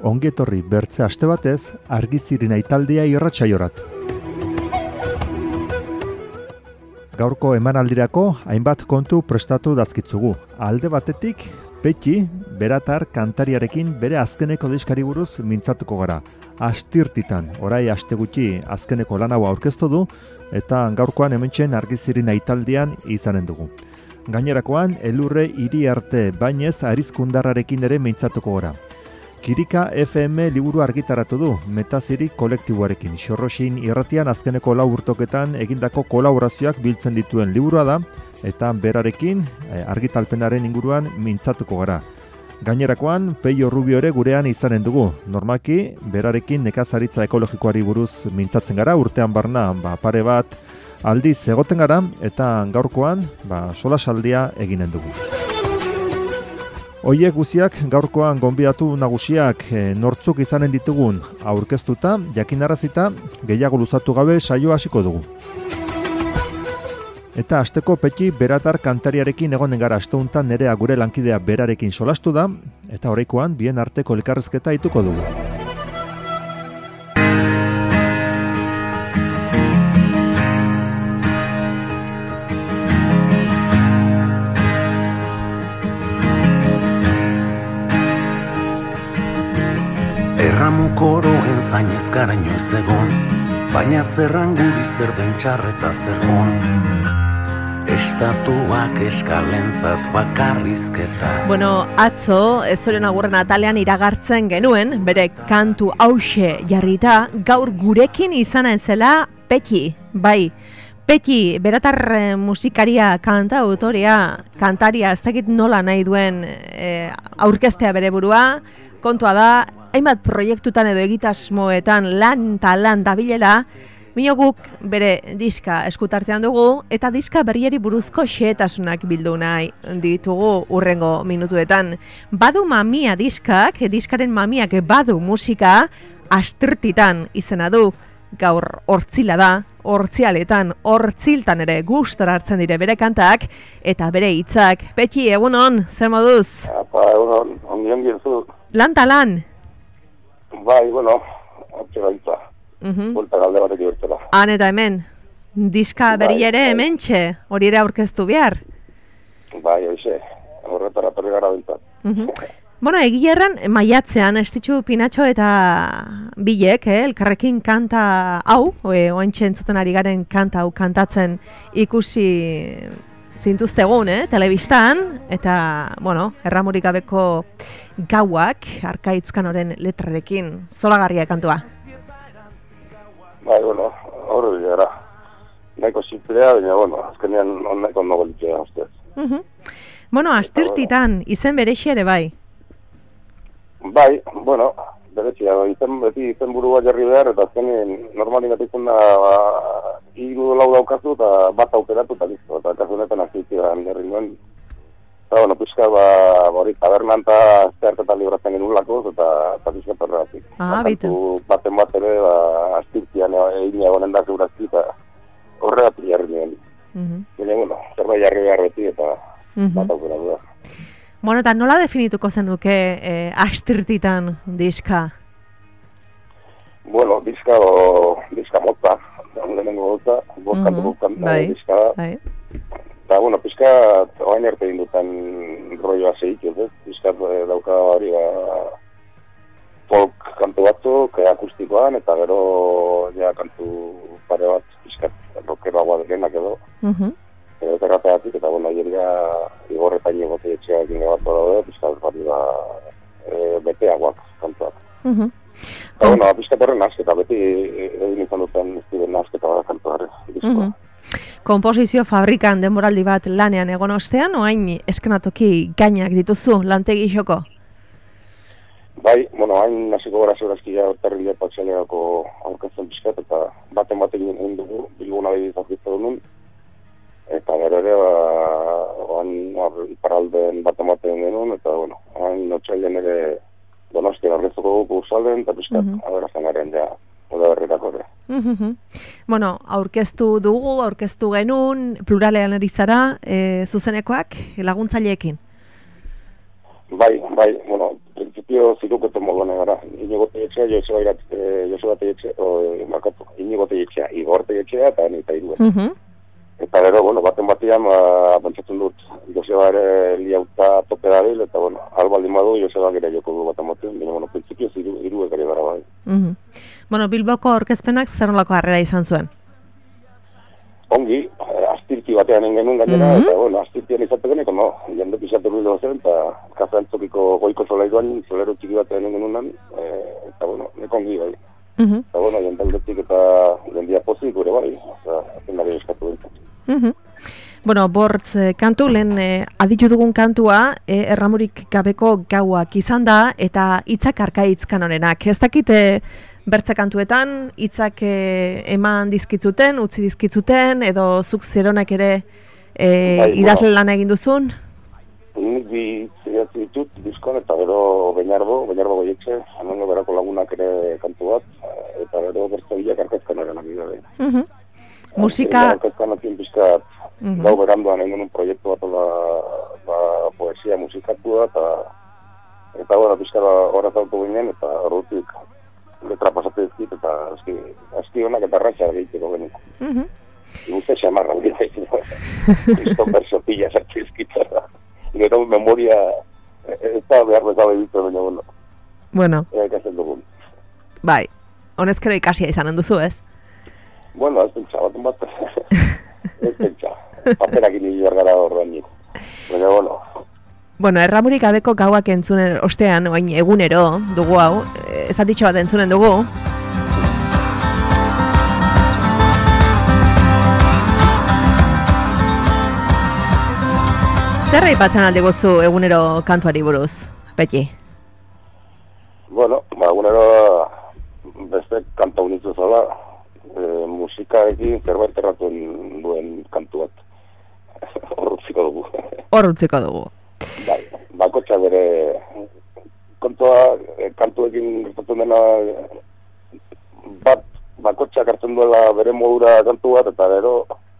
ongetorri bertze aste batez Argiziren aitaldea irratsaiorat. Gaurko emanaldirako hainbat kontu prestatu dazkitzugu. Alde batetik, Petxi, beratar kantariarekin bere azkeneko diskari buruz mintzatuko gara. Astirtitan, orai aste gutxi azkeneko lan hau aurkeztu du, eta gaurkoan hementxen Argiziren aitaldean izanen dugu. Gainerakoan, elurre hiri arte bainez arizkundarrarekin ere mintzatuko gara. Kirika FM liburu argitaratu du, Metaziri kolektiboarekin. Xorroxin irratian azkeneko 4 urtoketan egindako kolaborazioak biltzen dituen liburua da, eta berarekin argitalpenaren inguruan mintzatuko gara. Gainerakoan, Peio Rubio ere gurean izanen dugu. Normaki, berarekin nekazaritza ekologikoari buruz mintzatzen gara, urtean barna pare bat aldiz egoten gara, eta gaurkoan solasaldia eginen dugu. Hoiek guziak gaurkoan gonbidatu nagusiak nortzuk izanen ditugun aurkeztuta, jakinarazita, gehiago luzatu gabe saio hasiko dugu. Eta asteko Petxi beratar kantariarekin egonen gara asteuntan nerea gure lankidea berarekin solastu da, eta oraikoan bien arteko elkarrezketa ituko dugu. Erramukoroen zainez gara inoiz egon, baina zerran guri zer den txarreta zer hon. Estatuak eskalentzat bakarrizketa. Bueno, atzo, Zorion Agurren atalean iragartzen genuen, bere kantu hauxe jarrita, gaur gurekin izanen zela Petxi, bai. Petxi, beratar musikaria, kanta autoria, kantaria, ez dakit nola nahi duen aurkeztea bere burua, kontua da, hainbat proiektutan edo egitasmoetan lan dabilela, minoguk bere diska eskutartean dugu, eta diska berriari buruzko xehetasunak bildu nahi ditugu urrengo minutuetan. Badu mamia diskaren mamiak badu musika, Astirtitan izena du, gaur hortzila da, hortzialetan, hortziltan ere gustora hartzen dire bere kantak, eta bere hitzak. Petxi, egunon, zer moduz? Egunon, ondion gizu. Lan. Bai, bueno, atxera hitza. Bulta galde batek ibertzela. Han eta hemen, diska berri ere hementxe, hori ere aurkeztu behar. Bai, hoxe, horretara perri gara bintzat. Bueno, egilerran maiatzean Estitxu Pinatxo eta Bilek, elkarrekin kanta hau, oaintxe entzuten ari garen kanta hau kantatzen ikusi zintuztegun, telebistan, eta, bueno, erramurik gabeko gauak, Arkaitzkanoren letrarekin, zoragarria kantua. Bai, bueno, hori gara. Nahiko simplea, baina, bueno, azkenean nahiko nogolitzea, ustez. Bueno, Astirtitan, izen berexi ere bai. Bai, bueno, berexia, beti izen burua jarri behar, eta azkenean normalin gatikuna hiru lau daukazu, eta bat aukeratu, eta listo, eta kasunetan azitzean herri nuen. Eta, bueno, pixka, hori tabernan eta zehartetan libratzen genulako, eta pixka perratik. Bita. Baten bat ere, Astirtian egin egonen da zeurazki, eta horregatik jarri nuen. Baina, bueno, zerbait jarri behar beti, eta bat aukeratu da. Bueno, eta nola definituko zenuke Astirtitan diska? Bueno, diska mota, lehenengo mota, boskan diska da. Eta, bueno, pizka, oain arte indutan rolloa zeik, pizka dauka hori folk kantu batzuk, akustikoan, eta gero ja kantu pare bat, pizka, rockeroagoa dekenak edo. Eta errateatik, eta bueno, aieria igorretain egote etxea egin bat daude, pizka bari beteagoak kantuak. Eta bueno, pizka horren azketa, beti egin izan duten ziren azketa bada kantuare, diskoa. Komposizio fabrikan denboraldi bat lanean egon ostean, oain eskenatoki gainak dituzu lantegi xoko? Bai, bueno, hain hasiko gara zeurazkia hortarri bila patxaleako aurkezten pizkat, eta baten egin dugu, bilguna behi zazkizte duen, eta gero ere, iparalden baten genuen, eta, bueno, hain notxailen ere Donostia aurkeztuko dugu uzalden, eta pizkat, aberazan garen ja, oda berrirako ere. Bueno, aurkeztu genuen, pluralean ari zara, zuzenekoak, laguntzaileekin? Bai, bueno, principio ziruketo moduan gara. Inigo Telletxea, Joseba Telletxea, Inigo Telletxea, Igor Telletxea, eta nita iruen. Eta gero, bueno, baten batian, pentsatzen dut, Joseba ere liauta tope dabil, eta, bueno, albaldin badu, Joseba gire joko du baten batian, baina, bueno, principioz iru egari gara bai. Bueno, Bilboko aurkezpenak zer nolako harrera izan zuen? Ongi, astirti batean engenun gainera, eta, bueno, astirtian izategeneko, no, jendek izate ruido zen, eta kafantzokiko goiko solaiduan, solero txiki batean engenunan, eta, bueno, neko ongi bai. Eta, bueno, jendaldetik eta jendia pozik gure bai, eta atenari eskatu dut. Bueno, bortz kantu, lehen aditu dugun kantua, erramurik gabeko gauak izan da, eta hitzak arkaitz kanonenak. Ez dakite bertze kantuetan, hitzak eman dizkitzuten, utzi dizkitzuten, edo zuk zeronak ere idazle lan egin duzun? Nik bi zidatzi ditut, diskon, eta gero Beñarbo goietxe, hemengo berako lagunak ere kantu bat, eta gero bertze bilak arkaizkan eran abide. Musika... Arkaizkan atien pizkat, gau beranduan egin un proiektu bat, poesia musikatu da, eta gora pizkat horatautu ginen, eta horretik letra pasatu dizkit, eta aski honak eta ratxa egiteko geniko. Guzti xamarra, izto bersotilla sartu dizkitara. Gero memoria ez da behar bezala ditu, baina, bueno. Bueno. Ikasen dugun. Bai, honezkero ikasia izanen duzu, ez? Bueno, ez pentsa, baten bat. Ez pentsa. Paperak iniz gara horrean niko. Baina, bueno. Bueno, erramurik gabeko gauak entzunen ostean, oain egunero dugu hau, ezatitxo bat entzunen dugu. Zer aipatzen alde gozu egunero kantuari buruz, Peti? Bueno, egunero beste kanta unitzu zala, musikarekin zerbait erratuen duen kantu bat. Horrutziko dugu. Horrutziko dugu. Bai, bakotxa bere kontua kantuekin gertatzen dena bat bakotxak hartzen duela bere modura kantu bat, eta gero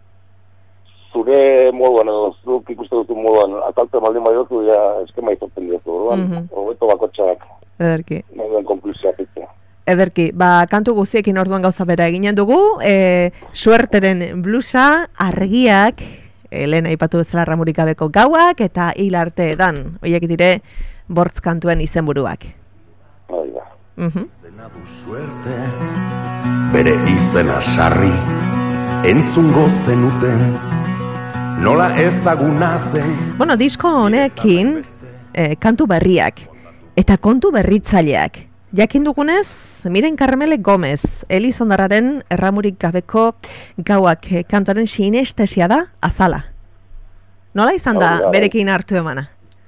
zure moduan edo zuk ikuste duzu moduan ataltzen baldin badiozu, ja eskema izotzen diozu, orduan, hobeto bakotxak ederki moduen konklusioa pitzea. Ederki, kantu guziekin orduan gauza bera eginen dugu, suerteren blusa, argiak, lehen aipatu bezala erramurik gabeko gauak, eta hil arte edan, horiek dire bortz kantuen izenburuak. Hori da. Zena du suerte, bere izena sarri, entzungo zenuten, nola ezaguna zen. Bueno, disko honekin kantu berriak eta kontu berritzaileak. Jakin dugunez, Miren Karmele Gomez, Elizondarraren erramurik gabeko gauak kantuaren sinestesia da azala. Nola izan da berekin hartu emana?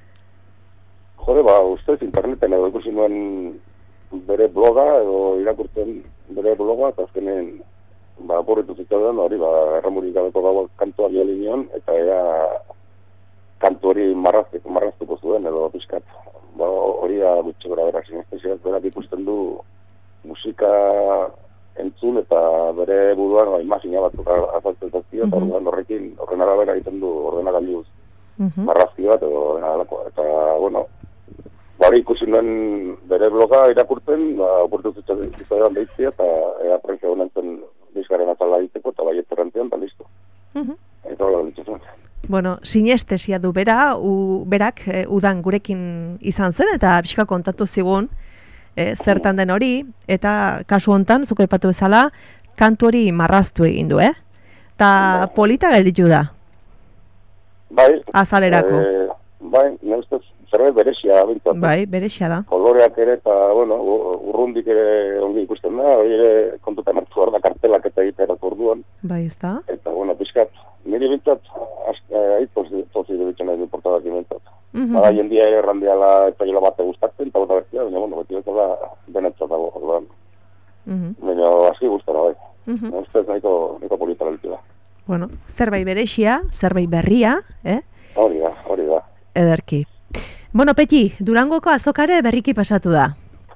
Jode, ustez interneten edo ikusi nuen bere bloga edo irakurtzen bere bloga, eta azkenen aporretu zitzauden, hori, erramurik gabeko gauak kantuari alinion, eta kantu hori marraztuko zuen, edo pizkat. Hori da gutxe gara berak sinesteziak berak ikusten du musika entzun eta bere buruan imagina batzuk azaltzen zazio, eta horren arabera egiten du ordenagailuz marrazki bat edo ordenagalakoa. Eta, bueno, hori ikusi nuen bere bloga irakurtzen, oportu zitzaidan behitzia, eta aprezia honen zen bizkaren atala egiteko, eta baiet errantean, eta listo. Eta hori da dituzuen. Bueno, sinestesia du berak udan gurekin izan zen, eta pixka kontatu zigun zertan den hori, eta kasu hontan, zuko aipatu bezala, kantu hori marraztu egin du, eta polita gelditu da. Bai. Azalerako. Bai, nire zerbait berexia bintzat. Bai, berexia da. Koloreak ere, eta, bueno, urrundik ere ongi ikusten da, hori ere kontutan hartu da kartelak eta egiterak orduan. Bai, ez da. Eta, bueno, pixkat, niri bintzat, tozi duditzen nahi du portadak bintzat. Bada, jendia ere errandiala eta jola bate gustatzen, eta bota bertia, baina, bueno, beti bezala benetzat dago, orduan. Baina, aski gustara, bai. Ustez nahiko polita leltu da. Bueno, zerbait berexia, zerbait berria, Hori da. Ederki. Bueno, Peti, Durangoko azokare berriki pasatu da.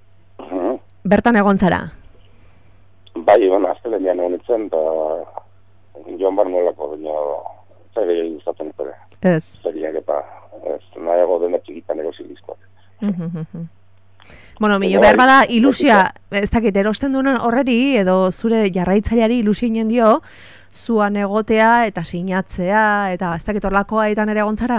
Bertan egon zara? Bai, bueno, aztelenean egon itzen, eta joan bar nolako, baina zer egin gustatzen ere. Ez. Zeriak eta nahiago dena txikitan egosi dizkoak. Bueno, milo behar bada ilusia, ez dakit, erosten duen horreri, edo zure jarraitzaileari ilusinen dio, zuan egotea eta sinatzea, eta ez dakit horlakoa etan ere gontzara?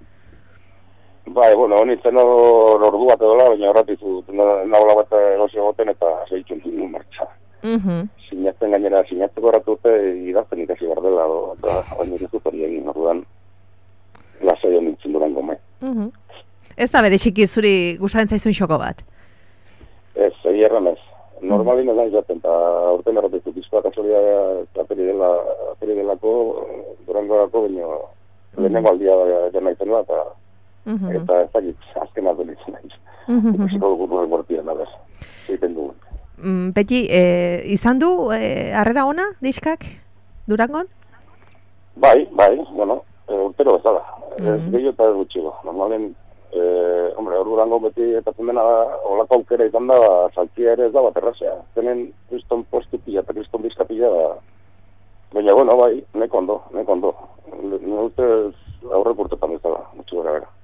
Bai, bueno, honitzen ordu bat edola, baina horratizu, nagola bat erosi egoten eta segitzen duen martxa. Sinatzen gainera, sinatzeko erratute idazten ikasi behar dela, eta baina ez dut hori egin, orduan lasai honintzen durango mai. Ez da bere txiki zuri gustatzen zaizun xoko bat? Ez, egi erran ez. Normalin ez da izaten, eta urten erratizu pizkoa kasoria aperi delako, durangorako, baina lehenengo aldia jana izan da, eta ez dakit, azken aldo nintzen nahiz. Ikusiko dugu gortien, abez, egiten dugu. Peti, izan du harrera ona, diskak, Durangon? Bai, bueno, urtero bezala. Ez gehiago eta ez gutxigo. Normalen, hombre, hor Durango beti etatzen dena olako aukera izan da, saltzia ere ez da bat errazea. Zenen kriston postu pila eta kriston diska pila da. Baina, bueno, bai, neko ondo. Nire ustez aurrek urtetan ez da, mutxu gara gara.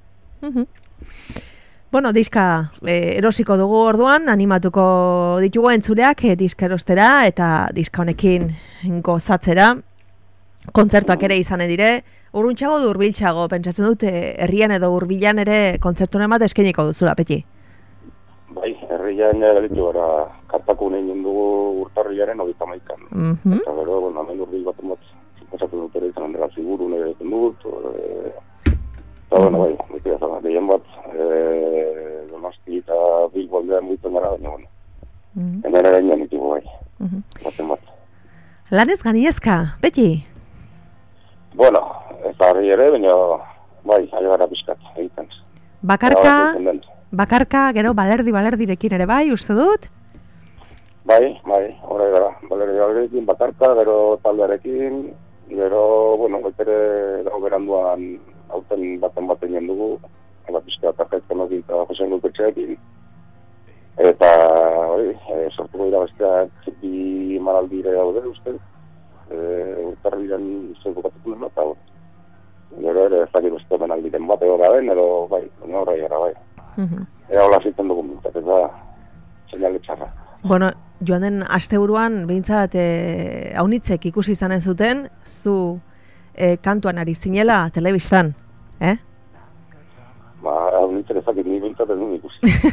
Bueno, diska erosiko dugu orduan, animatuko ditugu entzuleak diska erostera eta diska honekin gozatzera. Kontzertuak ere izan dire, urruntxago du hurbiltxago, pentsatzen dut herrian edo hurbilan ere kontzertunen bat eskainiko duzula, Peti? Bai, herrian galitu gara, kartako egin dugu urtarriaren 31an. Eta gero, bueno, hemen hurbil bat emot, pasatu dut ere izan handela ziguru nire egiten dut, eta bueno, bai, beti da, gehien bat, Donosti eta Bilboldean mugitzen gara, baina, bueno, hemen ere egin ditugu, bai, baten bat. Lanez ganiezka, Peti? Bueno, ez da harri ere, baina, bai, ari gara pixkat, egiten. Bakarka, gero, balerdirekin ere bai, uste dut? Bai, horre gara, balerdirekin, bakarka, gero taldearekin, gero, bueno, gaitere dago beranduan hauten baten jendugu, eta pixka tarkaizkan hori eta josen gulpetxeekin. Eta, hori, sortuko dira bestea, bi maraldire daude, uste, urtarrian zeuko batetu den, eta gero ere ez dakit beste menaldiren bat edo da den, edo bai, horra gara bai. Ega hola ziten dugu mintzat, ez da seinale txarra. Bueno, joan den asteburuan, behintzat, haunitzek ikusi izan ez zuten, zu kantuan ari zinela telebistan, Haunitzek ezakit ni behintzat ez duen ikusi.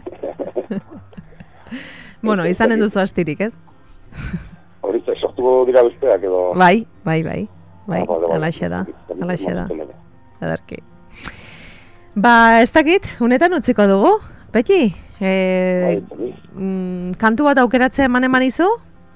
Bueno, izanen duzu astirik, ez? Horitza, sortuko dira besteak edo... Bai, alaxe da. Edarki. Ba, ez dakit, unetan utziko dugu, Peti? Kantu bat aukeratzea eman izu?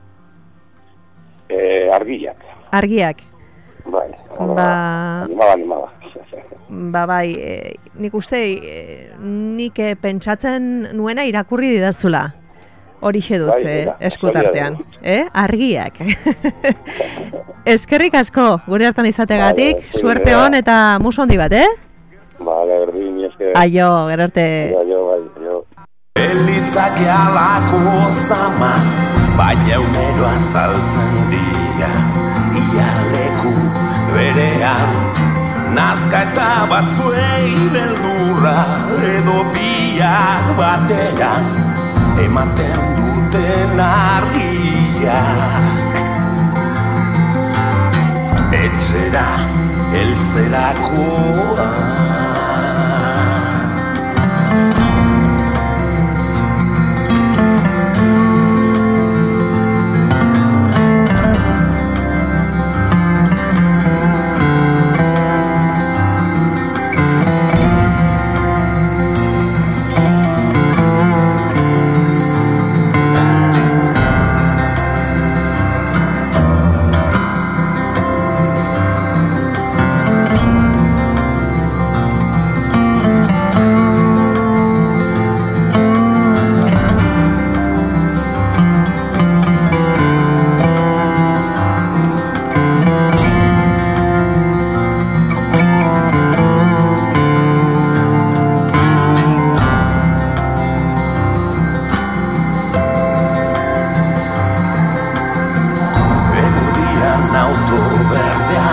Argiak. Argiak. Bai, animada. Ba, bai, nik uste, nik pentsatzen nuena irakurri didazula. Horixe dut, eskutartean. Argiak. Eskerrik asko, gure hartan izategatik, suerte hon eta muso handi bat, Bale, berdin, esker. Aio, gerarte. Aio. Elitzak alako zama, baina unero azaltzen dira, ialeku berean. Nazka eta batzuei beldurra edo biak batean ematen duten argiak. Etxera heltzerakoa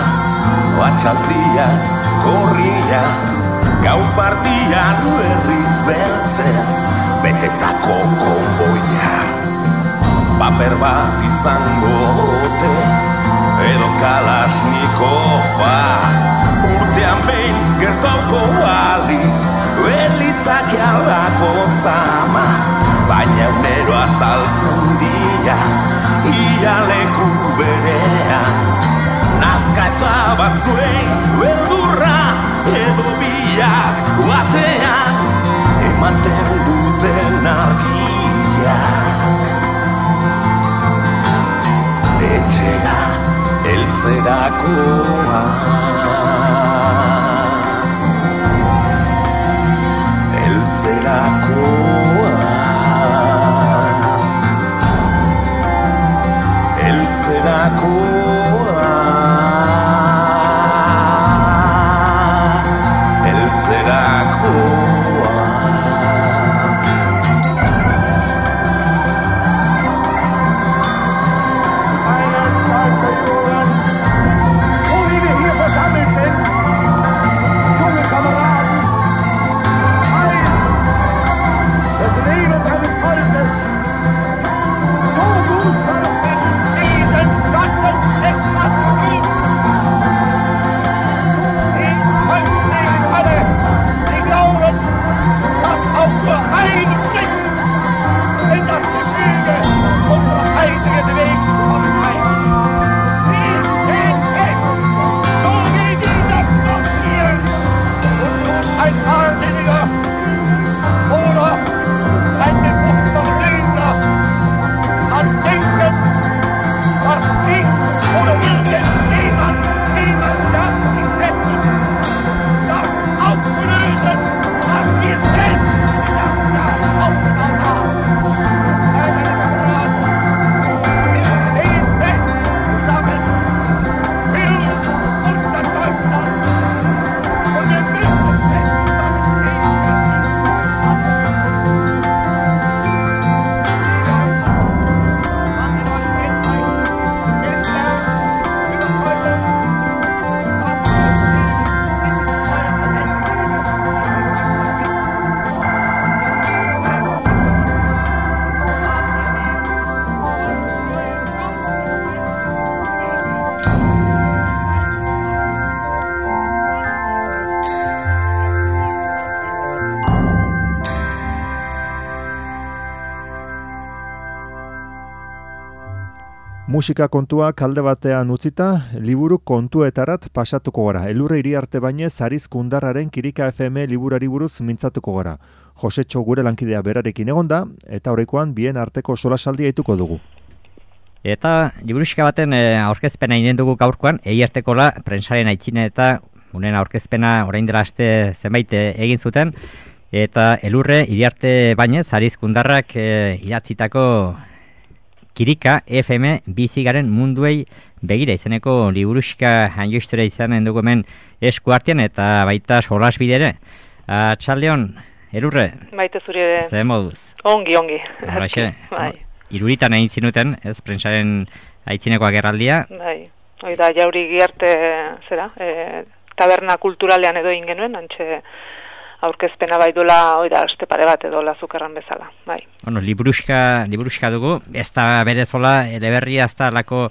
Txaldian, korria, gau partian berriz beltzez betetako konboia. Paper bat izango ote, edo Kalashnikova, urtean behin gertauko balitz, belitzak jalako zama, baina unero azaltzen dira, ia leku berean. Nazka eta batzuei beldurra edo biak batean ematen duten argiak. Etxera heltzerakoa, heltzerakoa, heltzerakoa, heltzerakoa. Musika kontua kalde batean utzita, liburu kontuetarat pasatuko gara. Elurre Iriarte Bainez Arizkundarraren Kirika FM liburari buruz mintzatuko gara. Josetxo gure lankidea berarekin egonda, eta horrekoan bien arteko solasaldia ituko dugu. Eta liburuxka baten aurkezpena inen dugu gaurkoan, egiaztekola prensaren aitzine eta unen aurkezpena orain dela aste zenbait egin zuten, eta Elurre Iriarte Bainez Arizkundarrak idatzitako Kirika FM bizigaren munduei begira izeneko liburuxka hanjoistere izanen dugu hemen esku artean eta baita solasbide ere. Txaldeon, Elurre? Baita zure... Zer moduz? Ongi. Horrexe, iruritan egin zinuten, ez, prensaren aitzineko agerraldia. Bai, oida Jauri Iriarte zera, taberna kulturalean edo egin genuen, antxe aurkezpena bai duela, oida, aste pare bat edo lazukerran bezala, bai. Bueno, liburuxka dugu, ez da berezola, eleberria ez da lako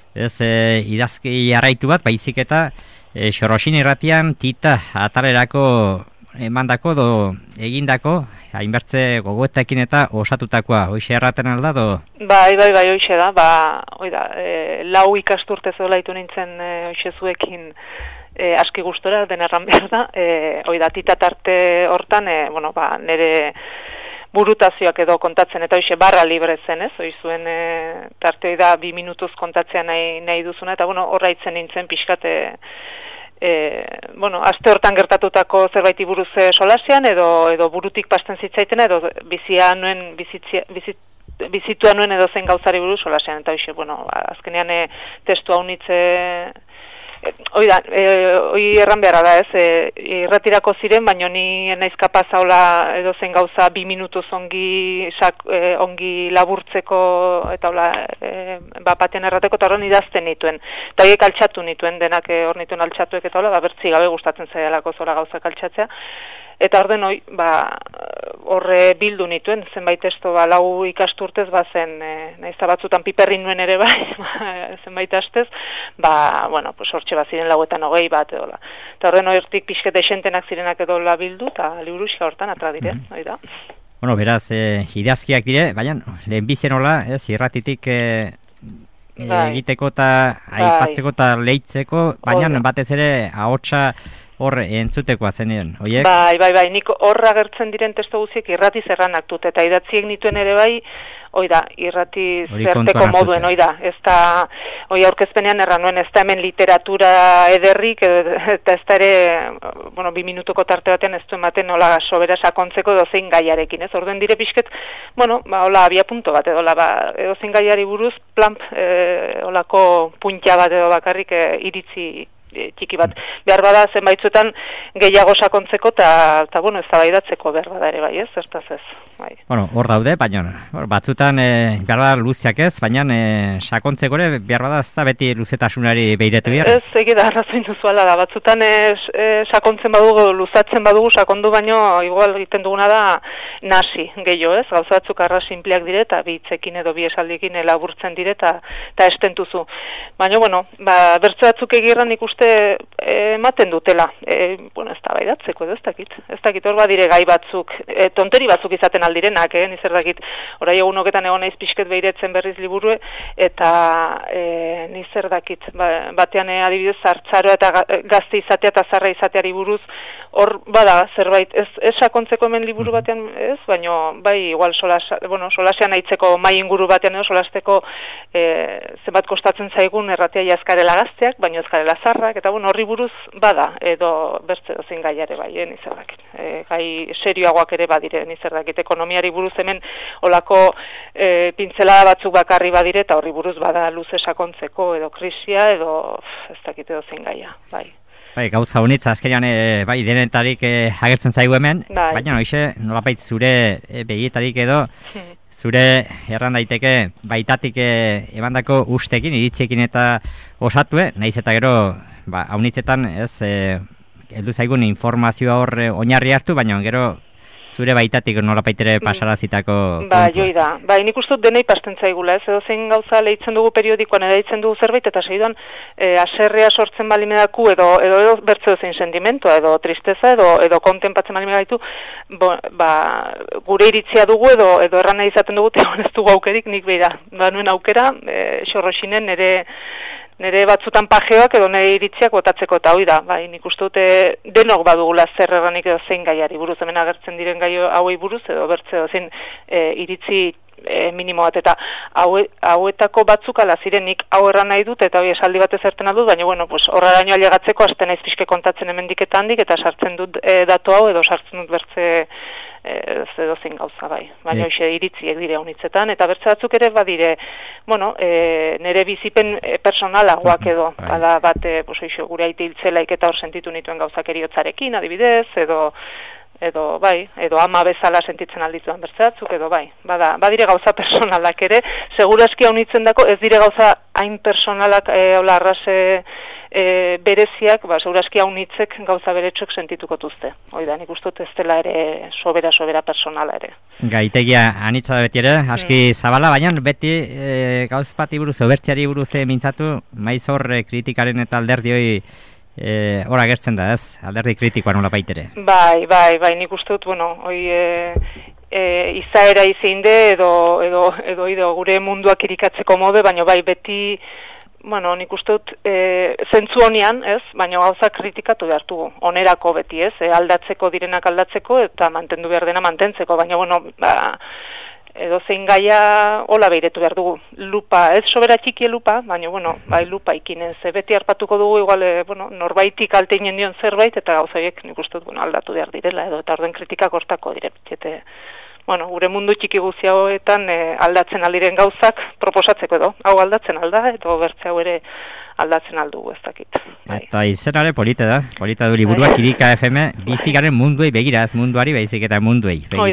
idazki jarraitu bat, baizik eta Xorosin irratian tita atalerako emandako do egindako, hainbertze gogoetekin eta osatutakoa, hoxe erraten alda do? Bai, hoxe da, oida, lau ikasturte zola itu nintzen hoxe zuekin, aski gustora, den erran behar da, oida, tita tarte hortan, nire burutazioak edo kontatzen, eta hoxe barra libre zen, ez, zuen tarte oida 2 minutuz kontatzea nahi duzuna, eta horraitzen nintzen pixkate, aste hortan gertatutako zerbaiti buruz solasean, edo burutik pasten zitzaitena, edo bizitua nuen edo zen gauzari buruz solasean, eta hoxe, azkenean testu hau nitze, hoi erran beharra da, ez, irratirako ziren, baina ni naiz kapaz haula edo zen gauza 2 minutuz ongi laburtzeko, eta hola, bapatean errateko, eta horren idazten nituen. Eta horiek altxatu nituen, denak hor nituen altxatuek, eta hola, bertzi gabe gustatzen zailako zola gauzak altxatzea. Eta orden horre bildu nituen, zenbait testo, lau ikasturtez, zen, nahiza batzutan piperrin nuen ere bai, zenbait astez, bueno, pues hortxe ziren 4 bat edo la. Eta horren hortik pixket esentenak zirenak edo la bildu, eta liburuxka hortan atra dire, hori da. Bueno, beraz, idazkiak dire, baina, lehenbizen hola, irratitik egiteko eta aipatzeko eta lehitzeko, baina batez ere ahotsa hor entzutekoa zenien, oiek? Bai, nik horra agertzen diren testo guztiek irrati zerranak dut, eta idatziek nituen ere bai, irrati zerteko moduen, ez da, aurkezpenean erran nuen, ez da hemen literatura ederrik, eta ez da ere, 2 minutuko tarte batean ez du ematen hola sobera sakontzeko dozein gaiarekin, ez? Orden dire pixket, hola abia punto bat, edo zein gaiari buruz, plamp, holako puntia bat edo bakarrik iritzi txiki bat. Behar bada zenbaitzuetan gehiago sakontzeko eta ez da baidatzeko behar bada ere bai, ez? Zertaz ez. Bai. Bueno, hor daude, baina batzutan behar bada luziak ez, baina sakontzeko ere behar bada ez da beti luzetasunari behiretu behar. Ez, egida arrazoin duzuala da. Batzutan sakontzen badugu, luzatzen badugu, sakondu baino igual egiten duguna da nasi gehiago, ez? Gauza batzuk arra sinpleak dire eta bi hitzekin edo bi esaldikin elaburtzen dire eta estentuzu. Baina, bertze batzuk egirran ikuste ematen dutela. Ez da baidatzeko edo, ez dakit hor badire gai batzuk, tonteri batzuk izaten aldirenak, nizer dakit, orai egunoketan egon naiz pixket behiretzen berriz liburue, eta nizer dakit, batean adibidez zartzaroa eta gazte izatea eta zarra izateari buruz, hor bada zerbait, ez sakontzeko hemen liburu batean ez, baina bai igual solasean aitzeko mai inguru batean edo solasteko zenbat kostatzen zaigun erratea jazkarela gazteak, baina ezkarela zarrak, eta horri buruz bada, edo bertze dozein gaiare bai, nizer dakit. Gai serioagoak ere badire, nizer dakit, ekonomiari buruz hemen olako pintzelada batzuk bakarri badire, eta horri buruz bada luze sakontzeko, edo krisia, edo ez dakit edo zein gaia, bai. Bai, gauza honitza, azkenean, bai, denetarik agertzen zaigu hemen, baina nolapait zure begietarik edo, zure erran daiteke baitatik emandako ustekin, iritziekin eta osatue, nahiz eta gero, haunitzetan, heldu zaigun informazioa hor oinarri hartu, baina gero zure baitatik nolapaitere pasarazitako... Joi da. Nik uste dut denei pasten zaigula, ez? Edo zein gauza lehitzen dugu periodikoan, edaitzen dugu zerbait, eta segiduan aserrea sortzen balimedaku, edo bertze zein sentimentua, edo tristeza, edo kontenpatzen balimedaitu, gure iritzia dugu, edo erran nahi izaten dugu, ez dugu aukerik, nik beida. Nuen aukera, xorroxinen nire batzutan pajeoak edo nire iritziak botatzeko eta hoi da, nik uste dute denok badugula zer erranik edo zein gaiari buruz, hemen agertzen diren gai hauei buruz edo bertze edo zein iritzi minimo bat, eta hauetako batzuk ala ziren nik hau erran nahi dut eta hoi esaldi bat ezerten aldut, baina horraraino alegatzeko azten naiz pixke kontatzen hemendik eta handik eta sartzen dut datu hau edo sartzen dut bertze edo zein gauza baina hoxe iritziek dire honitzetan, eta bertze batzuk ere badire, nire bizipen personalagoak edo, ala bat, gure aite hiltzelaik eta hor sentitu nituen gauzak eriotzarekin, adibidez, edo ama bezala sentitzen aldituan bertze batzuk, edo badire gauza personalak ere, seguraski honitzen dako, ez dire gauza hain personalak, hola arrase bereziak, seguraski haunitzek gauza beretsuek sentituko tuzte. Oida, nik uste dut ez dela ere sobera personala ere. Gaitegia anitza da beti ere, aski zabala, baina beti gauzpati buruz, obertziari buruz mintzatu, maiz hor kritikaren eta alderdioi hor agertzen da, ez? Alderdi kritikoa nola baitere. Bai, nik uste dut, izaera izeinde edo gure munduak irikatzeko mode, baina bai beti, nik uste dut zentzu honian, ez? Baina gauza kritikatu behartugu, onerako beti, ez? Aldatzeko direnak aldatzeko eta mantendu behar dena mantentzeko, baina edo zein gaia hola behiretu behar dugu. Lupa, ez sobera txikie lupa, baina, bai lupa ikinez. Beti harpatuko dugu, igual, norbaitik alteinen dion zerbait, eta gauzaiek nik uste dut aldatu behar direla, edo eta orden kritikak hortako dire. Gure mundu txiki guzti hauetan aldatzen aldiren gauzak proposatzeko edo. Hau aldatzen alda, edo bertze hau ere aldatzen aldugu ez dakit. Eta izenare polita du liburuak Irika FM, bizigaren munduei begira, ez munduari baizik eta munduei begira.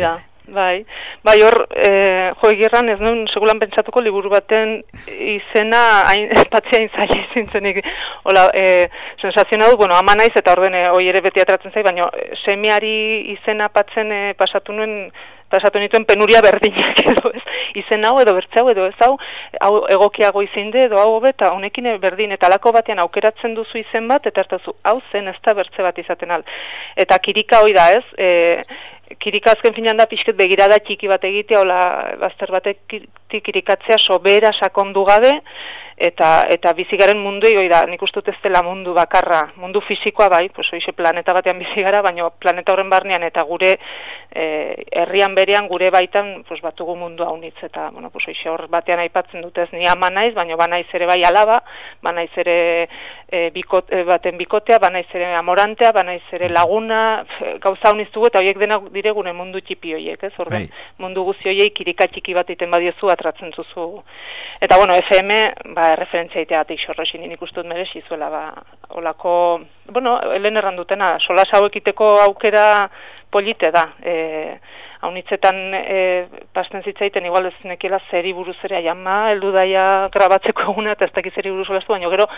Bai, hor, Egirran ez nuen segulan pentsatuko liburu baten izena patziain zaila izintzenik. Hola, sensazioa dut, ama naiz eta orden hoi ere beti atratzen zai, baina semiari izena patzen pasatu nituen penuria berdinak edo ez. Izen hau edo bertze hau edo ez hau egokiago izinde edo hau eta honekin berdin eta alako batean aukeratzen duzu izen bat eta hartazu hau zen ez da bertze bat izaten al. Eta kirika hoi da ez, kirika azken finan da pixket begirada txiki bat egitea, hola bazter batek kirikatzea sobera sakondu gabe, eta bizigaren mundu hoi da, nik uste dut ez dela mundu bakarra, mundu fisikoa bai, hoize planeta batean bizigara, baina planeta horren barnean eta gure herrian berean, gure baitan batugu mundu haunitz, eta hoize hor batean aipatzen dut ez ni ama naiz, baina banaiz ere bai alaba, banaiz ere baten bikotea, banaiz ere amorantea, banaiz ere laguna, gauza haunitz dugu, eta horiek denak dire gure mundu txipi horiek, ez? Orden, mundu guzi horiek kirika txiki bat iten badiozu atratzen zuzu. Eta FM, referentzia iteatik xorrosin nik uste dut merezi zuela, olako, helen errandutena, solas hauek iteko aukera polite da. Haunitzetan pasten zitzaiten, igual ez nekiela zeri buruz ere aiama, heldu daia grabatzeko eguna, eta ez dakiz zeri buruz olastu, baina gero,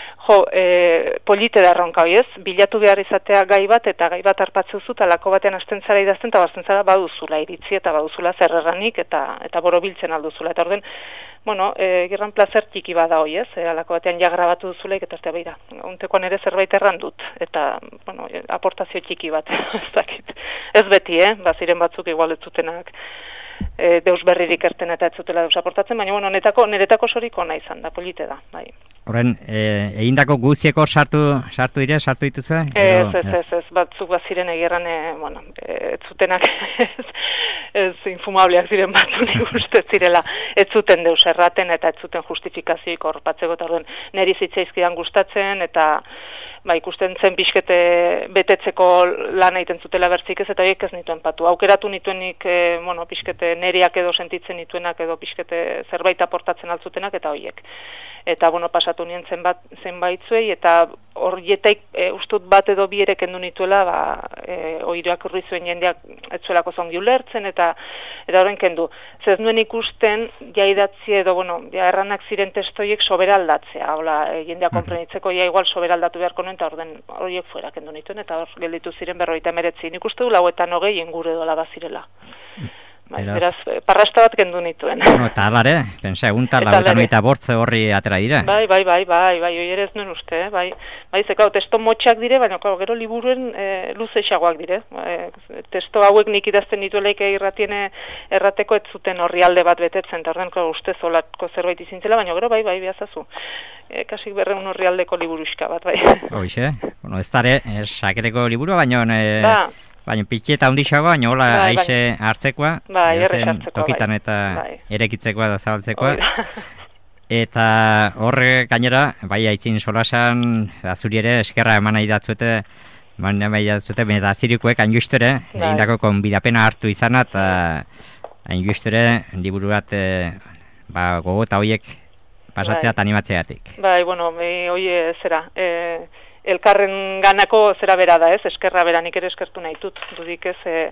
polite da erronka hoi ez, bilatu behar izatea gai bat, eta gai bat arpatzeuzu, eta lako batean hasten zara idazten, eta bazten zara baduzula iritzi, eta baduzula zerrerranik, eta borobiltzen alduzula. Eta orden, gerran plazer txiki bada hoi ez, alako batean ja grabatu duzuleik, eta ez da behira, untekoan ere zerbait errandut, eta, aportazio txiki bat, ez dakit. Ez beti, baziren batzuk igual ez zutenak deus berririk erten eta ez zutela deus aportatzen, baina niretako soriko nahi izan da, polite da, bai. Horren, egindako guzieko sartu dituzu? Ez, batzuk baziren Egirran, ez zutenak ez infumableak ziren batzu nik uste zirela, ez zuten deus erraten eta ez zuten justifikazioik horpatzeko, eta orduan neri zitzaizkidan gustatzen, eta ikusten zen pixkete betetzeko lan egiten zutela bertzik ez, eta horiek ez nituen patu. Aukeratu nituenik, pixkete neriak edo sentitzen nituenak edo pixkete zerbait aportatzen altzutenak, eta horiek. Eta, pasatu nien zenbaitzuei, eta horietek ustut bat edo bi ere kendu nituela, oiroak urri zuen jendeak etzuelako zongi ulertzen, eta horren kendu. Zez nuen ikusten, jaidatzi edo, erranak ziren testoiek sobera aldatzea, jendea konprenitzeko, igual sobera aldatu beharko nuen, eta horiek fuera kendu nituen, eta hor gelditu ziren 59. Nik uste du 90 inguru edo labazirela. Beraz, parrasta bat kendu nituen. Eta alare, pensa, egunta lauetan bortze horri atera dira. Bai, hori ere ez nuen uste, bai, zekau, testo motxak dire, baina gero liburuen luzeixagoak dire. Testo hauek nik idazten nituelaik irratien errateko ez zuten horri alde bat betetzen, eta horren uste zolako zerbait izintzela, baina gero bai, behazazu. Kasik 200 horri aldeko liburuxka bat, bai. Hoixe, ez dara, sakereko liburu, baina pitxeta hundixagoa, baina hola aixe hartzekoa, tokitan eta erekitzekoa da zabaltzekoa. Eta horre gainera, bai aitzin solasan, azuri ere eskerra eman nahi datzuete, eta azirikuek hain justere, egindako konbidapena hartu izana, eta hain justere, liburu bat gogota horiek pasatzea eta animatzeatik. Hoi zera, elkarren ganako zera bera da ez, eskerra bera nik ere eskertu nahi dut, dudik ez,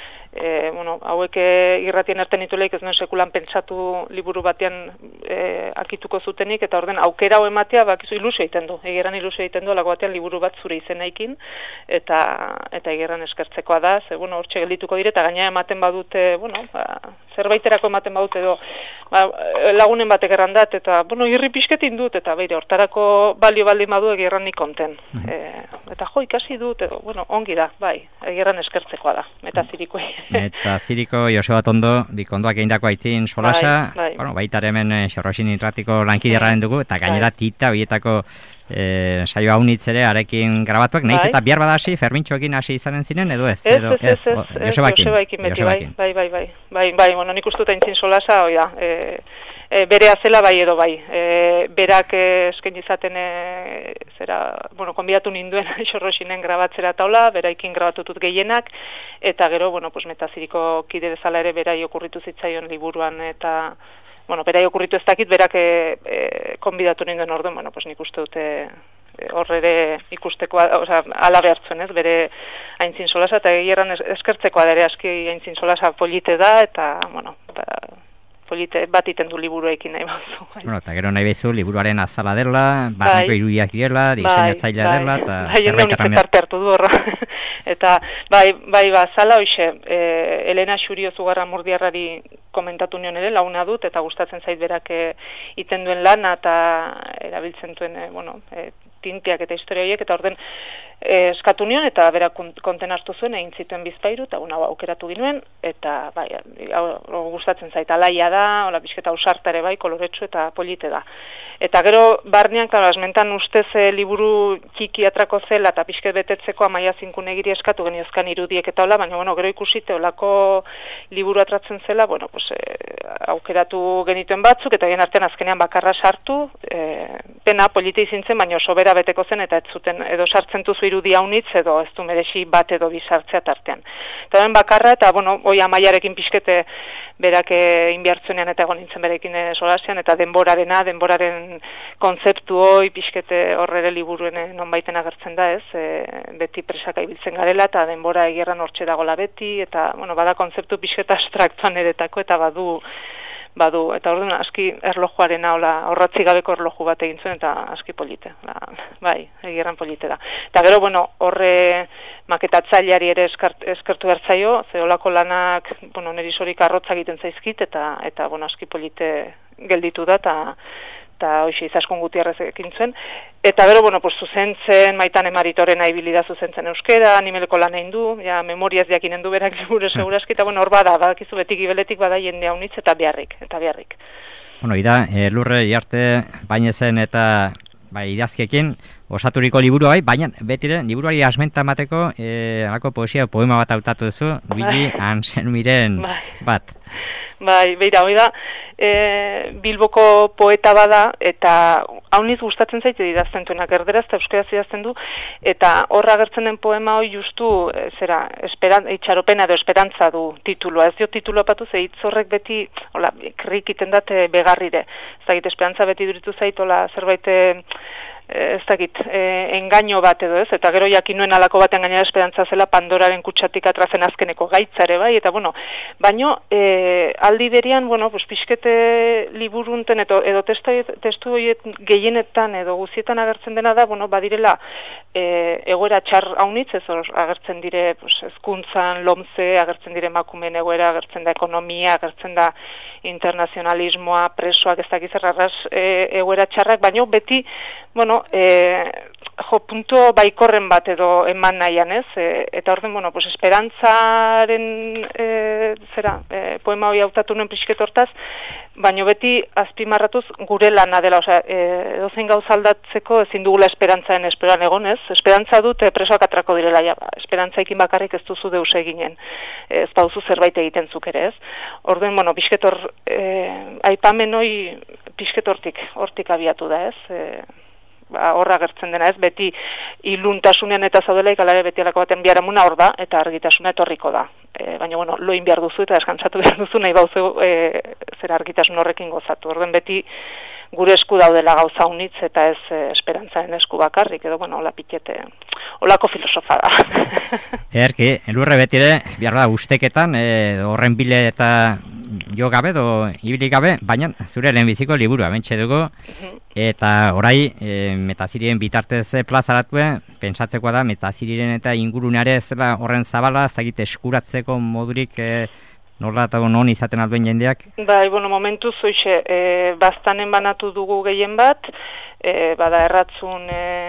hauek irratien erten nituleik ez nuen sekulan pentsatu liburu batean akituko zutenik, eta orden aukera hau ematea bakizu ilusio egiten du, Egirran ilusio egiten du, alago batean liburu bat zure izenaikin, eta Egirran eskertzekoa da, ze hortxe geldituko dire, eta gaina ematen badute, zerbaiterako ematen badute edo lagunen batek errandat, eta irri pixketin dut, eta beire, hortarako balio baldin badu Egirran nik konten. Eta ikasi dut, edo, ongi da, bai, Egirran eskertzekoa da, metazirikoi. Eta ziriko Joseba Tondo, bikondoak egindako aitzin solasa, baita hemen xorrosin irratiko lankiderraren dugu, eta gainera tita horietako saio haunitz ere arekin grabatuak, nahiz eta bihar badasi, Fermintxoekin hasi izanen ziren, edo ez? Ez, Josebaekin beti, bai, nik ustut aintzin solasa, berea zela bai edo bai. Berak esken izaten konbidatu ninduen xorrosinen grabatzera taula, beraikin grabatutut gehienak, eta gero, metaziriko kide bezala ere berai okurritu zitzaion liburuan, eta berai okurritu ez dakit, berak konbidatu ninduen orduan, nik uste dute horrere ikustekoa, ala behartzen, ez, bere aintzin solasa, eta egieran eskertzekoa dere aski aintzin solasa polite da, eta, bueno, polite bat iten du liburuekin nahi bazu. Bueno, eta gero nahi bezu, liburuaren azala dela, barneko irudiak direla, diseinatzailea dela, eta zerbait parte hartu du horra. Eta, zala hoxe, Elena Xurio Zugarra Murdiarrari komentatu nion ere, launa dut, eta gustatzen zait berak iten duen lana, eta erabiltzen duen, tintiak eta historia horiek, eta orden eskatu nion, eta berak konten hartu zuen, egin zituen Bizpairu, eta aukeratu ginuen, eta gustatzen zait, alaia da, hola pixketa ausartare koloretsu eta polite da. Eta gero, barnean, asmentan ustez liburu txiki atrako zela, eta pixket betetzeko Amaia Zinkunegiri eskatu geniozkan irudiek eta hola, baina, gero ikusite olako liburu atratzen zela, aukeratu genituen batzuk, eta gen artean azkenean bakarra sartu, pena polite izintzen, baina sobera beteko zen, eta ez zuten, edo sartzen duzu irudia unitz, edo ez du merezi bat edo bizartzea tartean. Eta den bakarra, eta, hoi Amaiarekin pixkete berak inbiartzenean eta egon nintzen berekin solasean, eta denboraren kontzeptu hoi pixkete horrere liburuen nonbaiten agertzen da, ez, beti presaka ibiltzen garela, eta denbora egierran hortxe dagola beti, eta, bada kontzeptu pixketa abstraktuan eretako, eta badu, eta orduan aski erlojuarena horratzi gabeko erloju bat egin zuen, eta aski polite, egierran polite da. Eta gero, horre maketatzaileari ere eskertu bertzaio, ze olako lanak, niri sorik arrotza egiten zaizkit, eta aski polite gelditu da, eta hoxe izaskun Gutierrez ekin zuen. Eta gero, zuzentzen, Maitan Emaritoren haibilida zuzentzen euskera, animeleko lan egin du, memoriaz jakinen du berak liburu seguraski, eta hor badakizu betik ibeletik bada jende haunitz, eta beharrik. Ida, Lurre Iarte Bainezen eta idazkiekin osaturiko liburu baina betire liburuari asmenta emateko alako poesia poema bat hautatu duzu, Luigi Anselmiren bat. Beira, hori da, Bilboko poeta bada, eta hauniz gustatzen zaite idazten duenak erderaz, eta euskeraz idazten du, eta horra agertzen den poema hori justu, itxaropena edo esperantza du titulua. Ez dio titulua patu, ze hitz horrek beti, krik iten dat begarrire. Ez dakit, esperantza beti duritu zait, zerbait, ez dakit, engaino bat edo ez, eta gero jakinuen alako baten gainera esperantza zela Pandoraren kutsatik atrazen azkeneko gaitzare eta baino, aldi berian, pixkete liburunten edo testu horiet gehienetan edo guzietan agertzen dena da, badirela egoera txar haunitz, ez agertzen dire hezkuntzan, lomze, agertzen dire emakumeen egoera, agertzen da ekonomia, agertzen da internazionalismoa, presoak, ez dakiz erraz egoera txarrak, baino beti, punto baikorren bat edo eman nahian, ez? Eta orden, esperantzaren poema hori hautatu nuen pixket hortaz, baina beti azpimarratuz gure lana dela, edozein gauza aldatzeko ezin dugula esperantzaren esperan egon, ez? Esperantza dut presoak atrako direla, esperantzaikin bakarrik ez duzu deus eginen, ez pauzu zerbait egiten zuk ere, ez? Orden, pixket hor, aipamen hori pixket hortik abiatu da, ez? Horra gertzen dena, ez, beti iluntasunean eta zaudela ikalare beti alako baten biharamuna hor da, eta argitasuna etorriko da. Baina, loin behar duzu eta deskantzatu behar duzu, nahi bauzu zera argitasun horrekin gozatu. Orden beti gure esku daudela gauza unitz eta ez esperantzaren esku bakarrik, edo, hola pitete, holako filosofa da. Erki, Lurre betire, behar da, usteketan, horren bile eta jo gabe, ibili gabe, baina zure lehenbiziko liburua, bentsa dugu, eta orai, Metazirien bitartez plazaratue, pentsatzekoa da, Metazirien eta inguruneare ez dela horren zabala, ez dakit eskuratzeko modurik, nola eta non izaten alduen jendeak? Momentuz, bastanen banatu dugu gehien bat, bada erratzun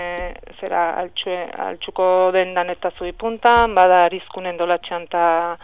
altxuko dendan eta zuipuntan, bada arizkunen dolatxan eta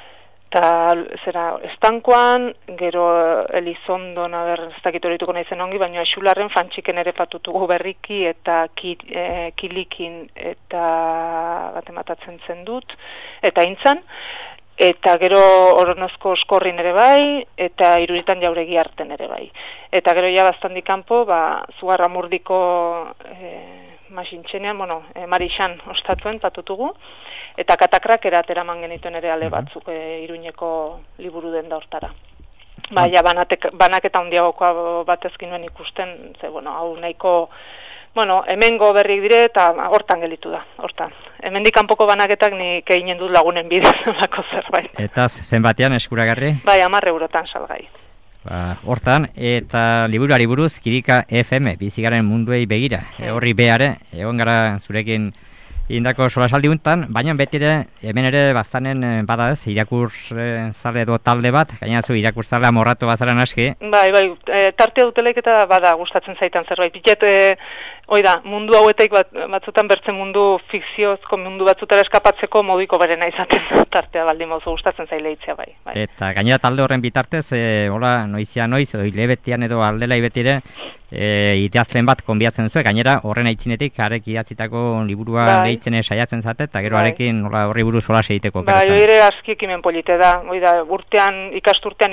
estankoan, gero Elizondon, ez dakit horituko nahi zen ongi, baina Xularren Fantxiken ere patutugu berriki eta Kilikin eta bat ematatzen zen dut, eta intzan, eta gero Oronozko Oskorrin ere bai, eta Iruritan Jauregi Arten ere bai. Eta gero bastandik kanpo, Zugarra Murdiko masintxenean, Marixan ostatuen patutugu, eta Katakrak erateraman genituen ere ale batzuk Iruñeko liburu den da hortara. Baina banaketa handiagokoa bat ezkin nuen ikusten, hau nahiko bueno, hemengo berrik dire eta hortan gelitu da, hortan. Hemendik kanpoko banaketak nik eginen dut lagunen bidez olako zerbait. Eta zenbatean eskuragarri? Bai, 10 eurotan salgai. Hortan, eta liburuari buruz, Kirika FM, bizigaren munduei begira. Horri beare, egon gara zurekin indako solasaldi untan, baina betire, hemen ere bastanen bada ez, irakurzale edo talde bat, gaina zu irakurzale amorratu bazaran aski. Bai, tartea dutelaik eta bada gustatzen zaitan zerbait. Piket, oida, mundu hauetek batzutan bertzen mundu fikziozko mundu batzutara eskapatzeko moduiko berena izaten tartea baldin mauzu gustatzen zaile hitzea bai. Eta gainera talde horren bitartez, hola, noizia noiz, hilebetian edo aldela ibetire, idazlen bat konbiatzen zuen, gainera horren aitzinetik harek idatzitako liburua lehitzen saiatzen zate, eta gero harekin horri buruz solas egiteko. Bai, ere aski ekimen polite da, ikasturtean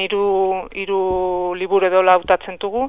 hiru liburu edo lautatzen dugu,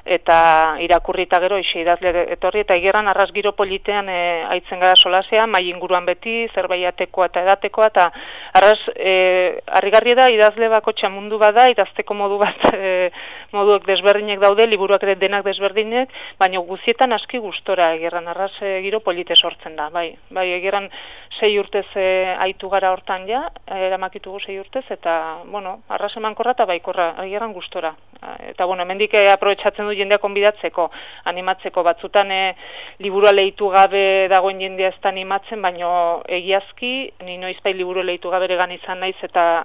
eta irakurri eta gero ixe idazle etorri, eta igerran arras giro politean aitzen gara solasea, mai inguruan beti, zerbaiatekoa eta edatekoa, eta arras harrigarria da idazle bakotxa mundu bada, idazteko modu bat moduek desberdinek daude, liburuak ere denak desberdinek, baina guzietan aski gustora egerran arras giro polite sortzen da, bai egerran 6 urtez aitu gara hortan ja, eramakitugu 6 urtez, eta, bueno, arras emankorra eta baikorra, egerran gustora. Eta, bueno, hemendik aprobetxatzen du jendea konbidatzeko, animatzeko, batzutan liburua lehitu gabe dagoen jendea ez da animatzen, baina egiazki, ni noizpai liburu lehitu gabe egan izan naiz,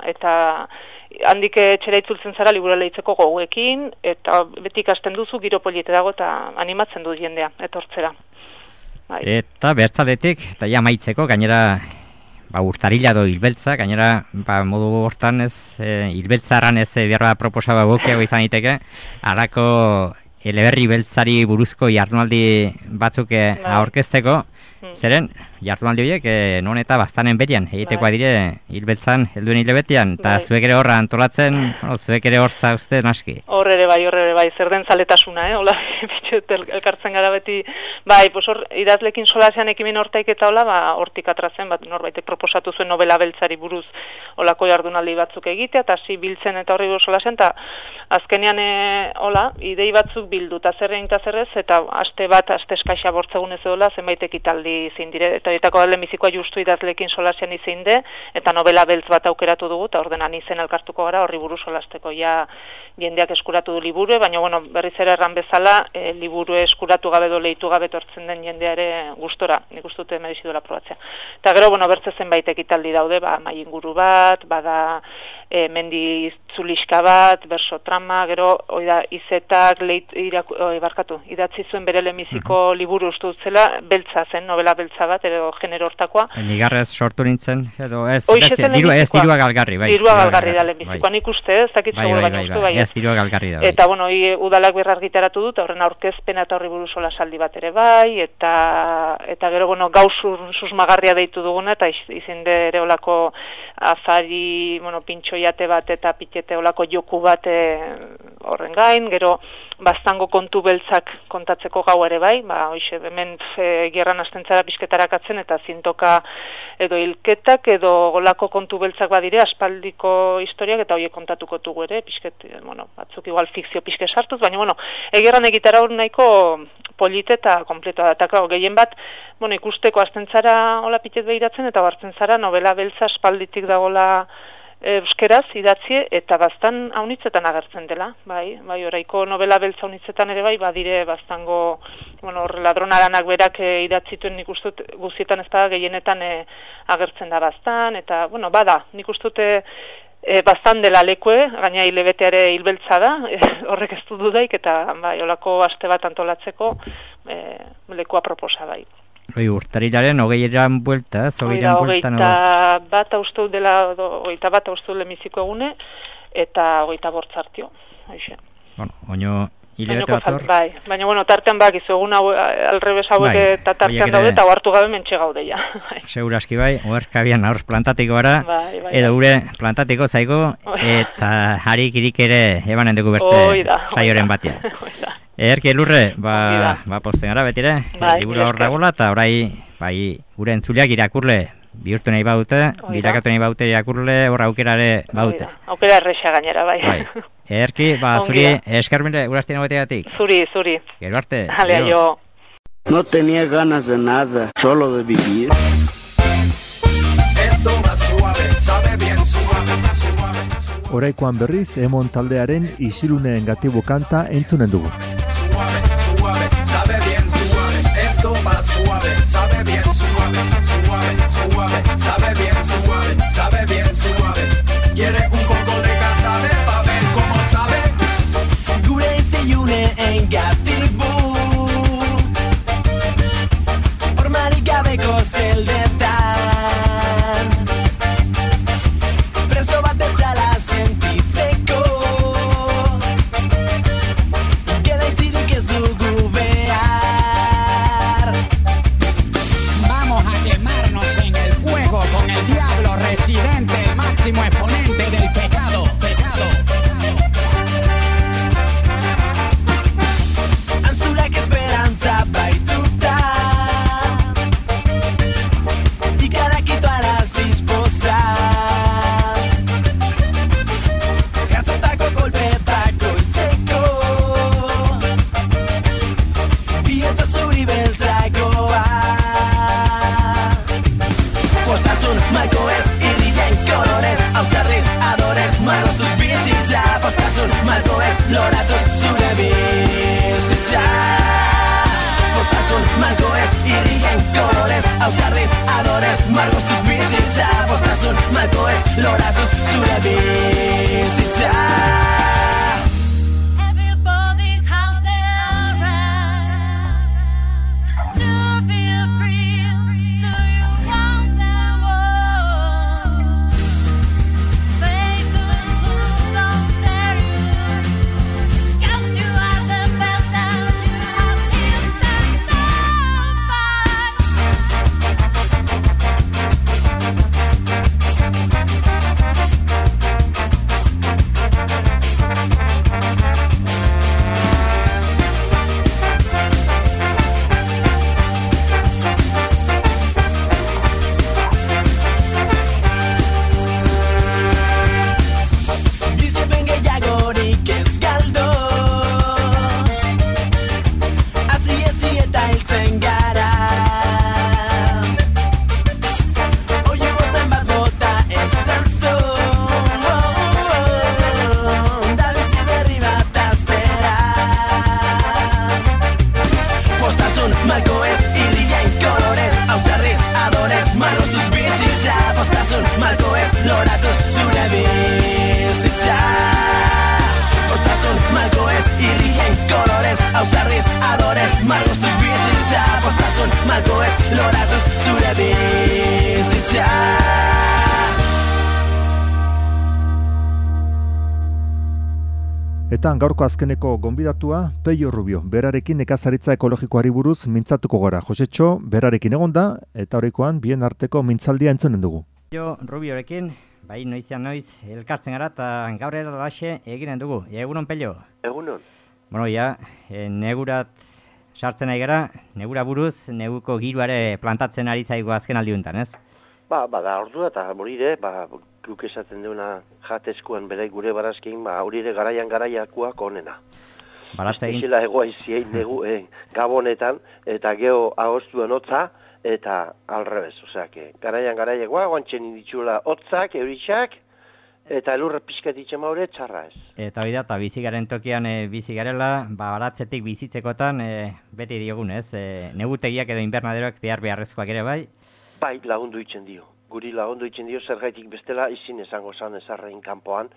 eta handik etxera itzultzen zara liburu lehitzeko goguekin, eta beti ikasten duzu giro poliete dago eta animatzen du jendea, etortzera. Bai. Eta bertzaletik, eta ja maitzeko, gainera urtarila edo hilbeltza, gainera modu hortan ez, hilbeltzaran ez berra proposaba gokeago izan iteke, halako eleberri beltzari buruzko jardunaldi batzuk aurkezteko, zeren jardunaldi horiek non eta bastanen berian, egitekoa dire hilbeltzan helduen hilebetean, eta zuek ere horra antolatzen, zuek ere hor zauzte naski. Horre ere bai, zer den zaletasuna, hola, elkartzen gara beti, bai, hor idazlekin solasean ekimen hortaik eta hola, hortik atrazen, norbaitek proposatu zuen novela beltzari buruz holako jardunaldi batzuk egitea, eta hasi biltzen eta horri buruz solasean, eta azkenean, hola, idei batzuk bildu, eta zerrein eta zerrez, eta aste eskaixa bortzegunez edola, zenbait ekitaldi zein dire, eta horietako lehenbizikoa justu idazlekin solasean izin de, eta novela beltz bat aukeratu dugu, eta ordenan izen elkartuko gara, horri buruz solasteko ja jendeak eskuratu du liburu, baina bueno, berriz ere erran bezala, liburu eskuratu gabe do lehitu gabe tortzen den jendea ere gustora, nik uste dute merezi duela probatzea. Eta gero, bueno, bertze zenbait ekitaldi daude, mai inguru bat, bada mendi zuliska bat, berso trama, gero, oida, izetak, idatzi zuen bere lehenbiziko liburu uste dutzela, beltza zen, novela beltza bat, edo genero hortakoa. Nigarrez sortu nintzen, edo ez dirua galgarri, bai. Dirua galgarri da lehenbizikoa, nik uste, ez dakit zegoen baina uste, bai. Ez dirua galgarri da. Eta, bueno, udalak berra argitaratu dut, horren aurkezpena eta horri buruz solasaldi bat ere bai, eta gero, bueno, gaur susmagarria deitu duguna, eta izinde ere olako afari, bueno, pintxoiate bat eta pikete olako joku bat horren gain, gero bastango kontu beltzak kontatzeko gau ere bai, hoixe, hemen gerran astentzara pisketarakatzen eta zintoka edo hilketak edo golako kontu beltzak badire aspaldiko historiak eta horiek kontatuko dugu ere, pisket, bueno, batzuk igual fikzio piske sartuz, baina, bueno, egerran egitara hor nahiko polite eta kompleto da, eta gehien bat, bueno, ikusteko astentzara hola pitet behiratzen eta hartzen zara novela beltza aspalditik dagola euskeraz idatzie eta bastan haunitzetan agertzen dela, bai, oraiko novela beltza haunitzetan ere bai, badire bastango, bueno, ladronaranak berak idatzituen nik ustut guztietan ez da gehienetan agertzen da bastan, eta, bueno, bada, nik ustut bastan dela lekue, gaina hilebeteare hilbeltza da, horrek ez du dudaik, eta, bai, olako aste bat antolatzeko lekua proposa, bai. Urtarilaren 20eran buelta, ez? 21 bat austu dela, 21 bat austu lemiziko egune, eta 25 zartio. Bueno, oino hilebete bat hor. Bai, baina, bueno, tartean bakizu, egun alrebes hauek eta tartean daude, eta hartu gabe mentxe gaude ja. Seguraski bai, oerkabian aurz plantatiko gara, edo gure plantatiko zaigo, eta harik irik ere ebanen dugu berte saioren batean. Erki elurre, posten gara betire, liburu hor dagoela, eta orai, gure entzuleak irakurle bihurtu nahi baute, birakatu nahi baute irakurle, hor aukerare baute. Aukera erresa gainera, bai. Erki, zuri, eskarmile, uraztien hau betegatik. Zuri. Gero arte. Halea jo. No tenía ganas de nada, solo de vivir. Oraikoan berriz, Emon taldearen isiluneen gatibu kanta entzunen dugu. Quiere un poco de casabe pa' ver cómo sabe. Gure isiluneen gatibu hormarik gabeko zeldetan preso bat betzala sentitzeko gelaitzirik ez dugu behar. Vamos a quemarnos en el fuego con el diablo residente, el máximo exponente del pecado. Antzurak esperantza baituta ikarakito araziz poza gatzatako kolpe bakoitzeko bihotza zuri beltzagoa. Postasun malko ez irrien kolorez hautzarriz adorez marroztuz bizitza. Postasun malko ez loratuz zure bizitza. Postasun malko ez irrien kolorez hautzarriz adorez marroztuz bizitza. Postasun malko ez loratuz zure bizitza. Eta gaurko azkeneko gonbidatua Peio Rubio, berarekin nekazaritza ekologikoari buruz mintzatuko gara. Josetxo, berarekin egonda eta horikoan bien arteko mintzaldia entzunen dugu. Peio Rubiorekin, bai noizean noiz elkartzen gara eta gaur eralaxe eginen dugu. Egunon, Peio? Egunon. Bueno, ja, negurat sartzen ari gara, negura buruz, neguko giruare plantatzen ari zaigu azken aldiuntan, ez? Da ordua eta morire, guk esaten duena jatezkoan bere gure barazkin, horire garaiakoak onena. Baratza egin? Izela egoaizien negu gabonetan, eta geho agostuen hotza, eta alrebez. Osea, garaiakoa, guantxen inditxula hotzak, euritxak, eta elurra pixkat itxe maure, txarra ez. Eta hori da, eta bizigaren tokian bizi garela, baratzetik bizitzekotan beti diogun, ez? Negutegiak edo invernaderoak beharrezkoak ere bai? Bai, lagundu itzen dio. Guri lagundu itzen dio, zergaitik bestela izin esango zan ezarrein kanpoan,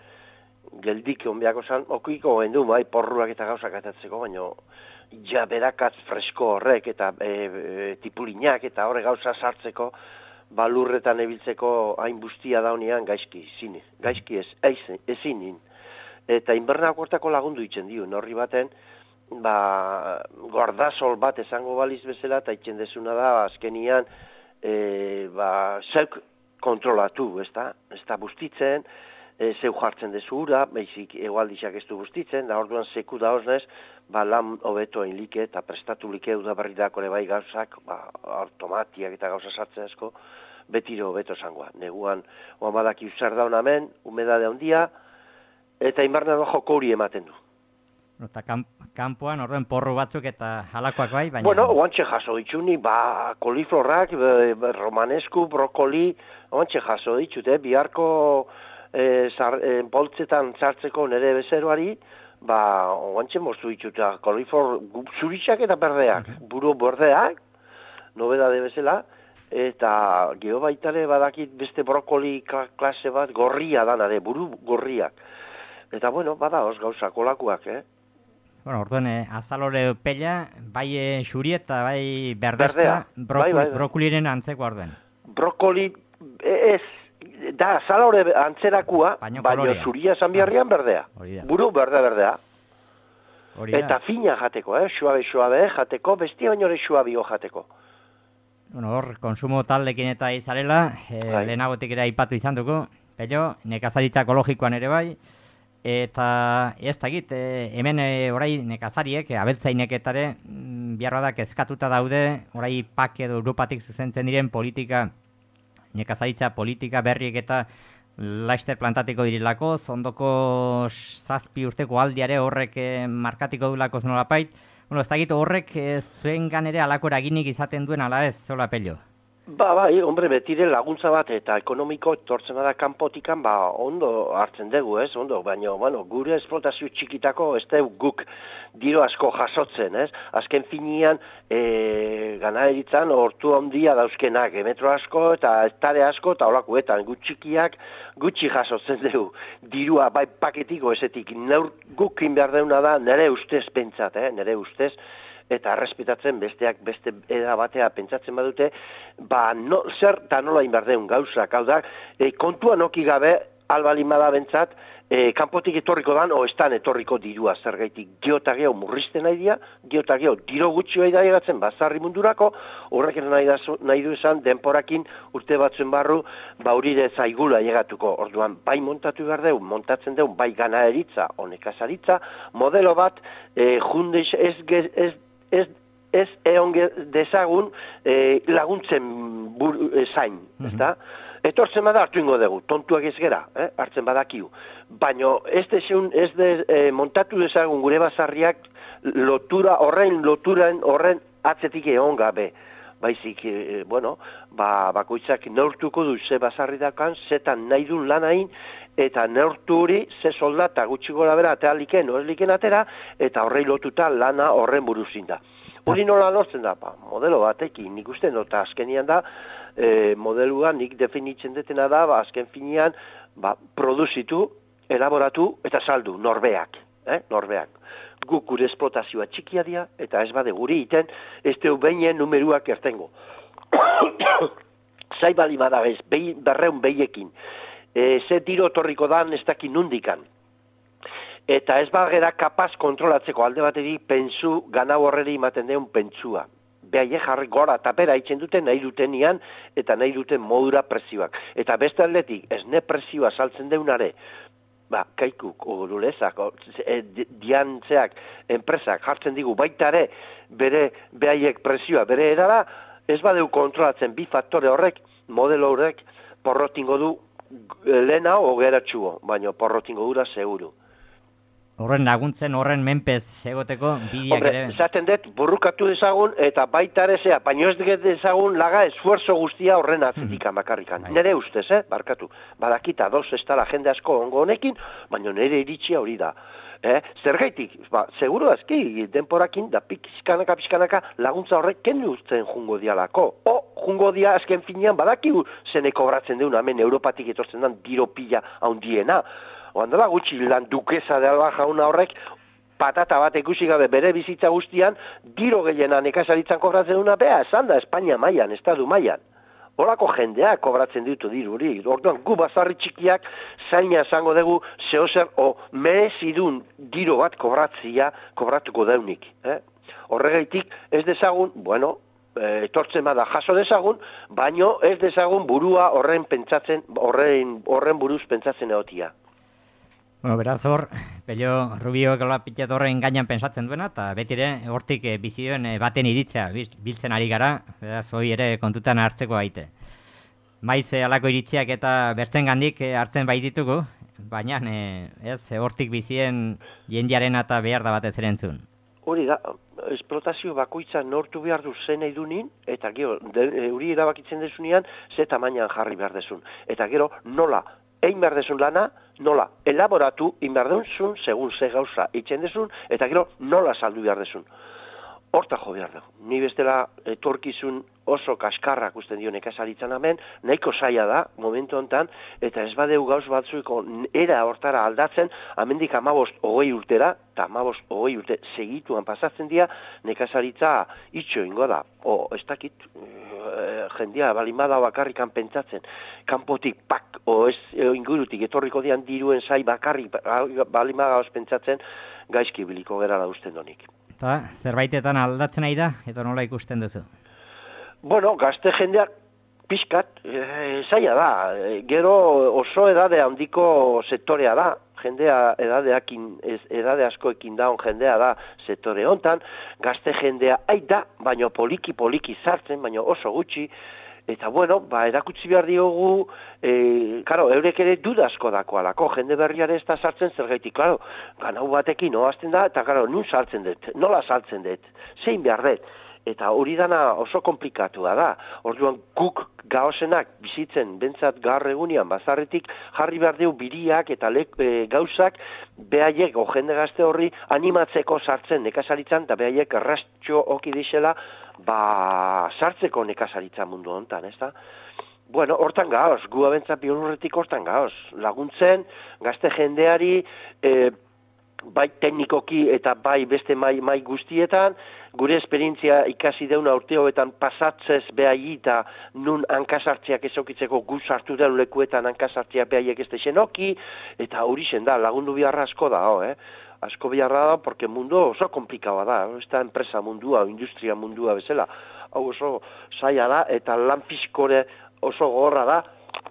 geldik onbiako zan, okuiko gendu, porruak eta gauzak atatzeko, baina ja berakatz fresko horrek eta tipulinak eta horre gauza sartzeko, lurretan ebiltzeko hain bustia daunean gaizki ezinin. Eta inbernak hortako lagundu itzen dio, norri baten, gordazol bat esango baliz bezala, eta itzen dezuna da, azkenian, zeuk kontrolatu, ez da bustitzen, zeu jartzen dezu ura, beizik egualdixak ez du bustitzen, da orduan seku da osnez, lan hobeto like eta prestatu like udabarri dako ere bai gauzak, automatiak eta gauza sartzen asko, betiro hobeto zangoa. Neguan, oamadak usar daun hemen, humedade handia, eta inbarna da joko hori ematen du. Eta kanpoan orden porru batzuk eta halakoak bai, baina... Bueno, oantxe jaso ditxuni, koliflorrak, romanesku, brokoli, oantxe jaso ditxute, biharko poltzetan sartzeko nire bezeroari, oantxe moztu ditxuta, koliflor zuritxak eta berdeak, buru berdeak, nobedade bezala, eta geho baitare badakit beste brokoli klase bat gorria danare, buru gorriak. Eta bueno, bada os gauza kolakuak, Bueno, orduan, azalore pella, bai xuri eta bai berdesta, brokuliren antzeko orduan. Brokoli, ez, da azalore antzerakua, baina zuria zanbiarrian berdea. Buru berdea. Eta fina jateko, suabe jateko, bestia baino ere suabio jateko. Bueno, hor, konsumo taldekin eta izarela, lehenagotik ere aipatu izan dugu, pello, nekazaritza ekologikoan ere bai, eta ez dakit, hemen orai nekazariek, abeltzaineketare, biharra da kezkatuta daude, orai PAK edo Europatik zuzentzen diren nekazaritza politika berriek eta laster plantatiko dirilako, ondoko 7 urteko aldiare horrek markatiko dulako nolapait. Bueno, ez dakit horrek zuengan ere alako eraginik izaten duen ala ez, zola pello? Bai, hombre, betire laguntza bat eta ekonomiko etortzen da kanpotikan, ondo hartzen dugu, ez, ondo, baina, bueno, gure esplotazio txikitako ez dugu guk diro asko jasotzen, ez, azken finian ganaeritzan hortu handia dauzkenak, metro asko eta hektare asko eta holakoetan, gutxikiak gutxi jasotzen dugu, dirua bai paketiko ezetik, gukin behar deuna da nire ustez pentsat, nire ustez, eta errespetatzen besteak beste eda batea pentsatzen badute, zer eta nola inberdeun gauzak, hau da, kontuan oki gabe, albalimada bentsat, kanpotik etorriko dan, o estan etorriko dirua zergaitik, geotageo murrizten nahi dia, geotageo diro gutxioa idaigatzen bazarri mundurako, horrek nahi du esan, denporakin urte batzuen barru, baurire zaigula llegatuko, orduan, bai montatu behar deu, montatzen deu, bai ganaeritza, honekazaritza, modelo bat, jundes ez egon dezagun laguntzen zain, ezta? Etortzen bada hartu ingo dugu, tontuak ez gera, hartzen badakiu. Baina ez montatu dezagun gure bazarriak horren atzetik egon gabe. Baizik, bakoitzak neurtuko du ze bazarri dakan, zetan nahi duen lanain, eta neurtu hori ze soldata gutxi gora bera, eta liken, ez liken atera, eta horrei lotuta lana horren buruzin da. Hori nola lortzen da, modelo batekin, nik uste dut, azkenian da, modelua nik definitzen detena da, azken finean, produzitu, elaboratu, eta saldu, norbeak. Guk gure esplotazioa txikia dia, eta ez bade guri iten, ez deu behinen numeruak ertengo. Zai bali badagez, berreun behiekin, ze tiro torriko dan ez dakin nundikan. Eta ez bagera kapaz kontrolatzeko alde baterik pentsu, gana horreri ematen deun pentsua. Behaie jarri gora eta bera itzen duten nahi dutenian eta nahi duten modura presioak. Eta beste atletik, ez ne presioa saltzen deunare, kaikuk, orulezak, diantzeak, enpresak jartzen digu baitare bere behaiek presioa bere edara, ez badeu kontrolatzen bi faktore horrek, modelo horrek, porrotingo du lehena o geratxuo, baina porrotingo dura seguru. Horren laguntzen, horren menpez egoteko bideak ere. Zaten dut, burrukatu dezagun eta baita ere zea, baino ez dezagun laga esfuerzo guztia horren atzetik amakarrikan. Nere ustez, barkatu. Badakita, ez dala jende asko ongo honekin, baina nere iritsia hori da. Zergaitik, seguro azki, denporakin, da pixkanaka laguntza horrek kendu uzten jungo dialako. Jungo dia azken finean badakigu zene kobratzen deun, hemen Europatik etortzen den diro pila handiena. Oandela gutxi lan dukesa de Alba Jauna horrek patata bat ikusi gabe bere bizitza guztian diro gehiena nekazaritzan kobratzen duna bea, esan da Espainia mailan, Estatu mailan. Horako jendeak kobratzen ditu diruri. Orduan gu bazarri txikiak zaina esango dugu zehozer o merezidun diro bat kobratuko deunik. Horregaitik ez dezagun, etortzen bada jaso dezagun, baino ez dezagun burua horren buruz pentsatzen egotia. Bueno, beraz hor, Pello Rubioek pitet horren gainan pensatzen duena, eta betire hortik bizi duen baten iritzea biltzen ari gara, beraz hoi ere kontutan hartzeko baite. Maiz alako iritziak eta bertzen gandik hartzen baititugu, baina ez, hortik bizien jendiaren eta behar da batez ere entzun. Hori da, esplotazio bakoitza nortu behar du zen nahi dunin, eta gero, hori erabakitzen desunean, ze tamainan jarri behar desun. Eta gero, nola, egin behar desun lana, nola, elaboratu, egin behar desun, segun ze gauza itxen desun, eta gero, nola saldu behar desun. Horta jo behar dugu. Ni bestela etorkizun oso kaskarrak usten dio nekazaritzan hemen, nahiko zaila da, momentu honetan, eta ez badeu gauz batzuiko era hortara aldatzen, amendik 15-20 urtera, eta 15-20 urte segituan pasatzen dira, nekazaritza itxo ingo da. Ez dakit, jendia balimada bakarrikan pentsatzen, kanpotik pak, ingurutik etorriko dian diruen zai bakarrik balimada pentsatzen, gaizki biliko gara da usten donik. Eta zerbaitetan aldatzen nahi da, eta nola ikusten duzu? Bueno, gazte jendeak pixkat, zaila da. Gero oso edade handiko sektorea da. Jendea edade askoekin daun jendea da sektore hontan. Gazte jendea aita, baino poliki sartzen, baino oso gutxi. Eta bueno, erakutsi behar diogu, eurek ere dudazko dakoalako, jende berriare ez da sartzen zergaitik, ganau batekin oazten da, eta nun saltzen dut, nola saltzen dut, zein behar dut. Eta hori dana oso komplikatua da. Orduan guk gaozenak bizitzen bentsat gaur egunean bazarretik jarri behar deu biriak eta gauzak behaiek jende gazte horri animatzeko sartzen nekazaritzan eta behaiek errastxo oki dixela sartzeko nekazaritza mundu honetan, ez da? Bueno, hortan gaoz, gu abentzat biolurretik hortan gaoz. Laguntzen, gazte jendeari, bai teknikoki eta bai beste mai guztietan, gure esperientzia ikasi deuna urteoetan pasatzez behai eta nun hankasartziak ezokitzeko gu sartu deun lekuetan hankasartziak behaiek ez dexenoki, eta hori zen da, lagundu biharra asko da, asko biharra da, porque mundu oso komplikaua da, ez da enpresa mundua, industria mundua bezala, hau oso zaila da, eta lan pixkore oso gogorra da,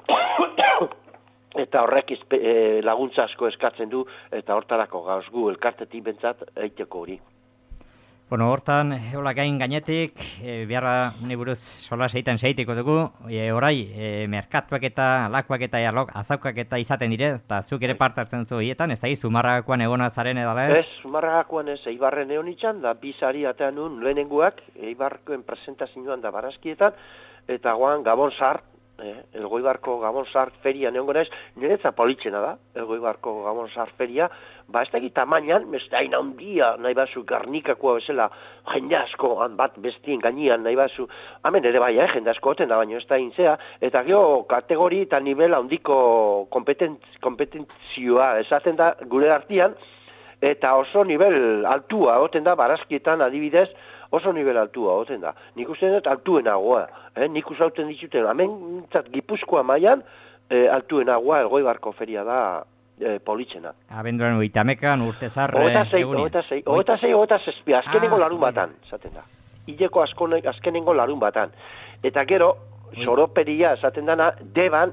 eta horrek laguntza asko eskatzen du, eta hortarako gauz gu elkartetik bentsat eiteko hori. Bueno, hortan, hola gainetik, biharra buruz solas egiten zeiteko dugu, orai, merkatuak eta lakuak eta azaukak eta izaten dire, eta zuk ere parte hartzen zu hietan, ez da Zumarragakoan egona zaren edala ez? Ez, Zumarragakoan ez, Eibarren egon itxan, da bizari atean nun lehenengoak, Eibarkoen presentazioan da barazkietan, eta guan Gabon Zar, Elgoibarko Gabon Zar feria neongo naiz, niretza politxena da, Elgoibarko Gabon Zar feria, ez da tamainan, ez da hain handia, nahi bazu garnikakoa bezala, jende asko, bat bestien gainean, nahi bazu, hemen ere bai, jende asko oten da, baina ez da hintzea, eta gero kategori eta nivel handiko kompetentzioa esaten da gure artean, eta oso nivel altua oten da, barazkietan adibidez, oso nivel altua oten da. Nik uste dut altuenagoa, nik usauten dituten, hemen Gipuzkoa mailan altuenagoa Elgoibarko feria da politxena. Abenduaren 30 urte zar egunean. 26, azkenengo larun batan, esaten da. Hileko azkenengo larun batan. Eta gero, soroperia esaten dana, deban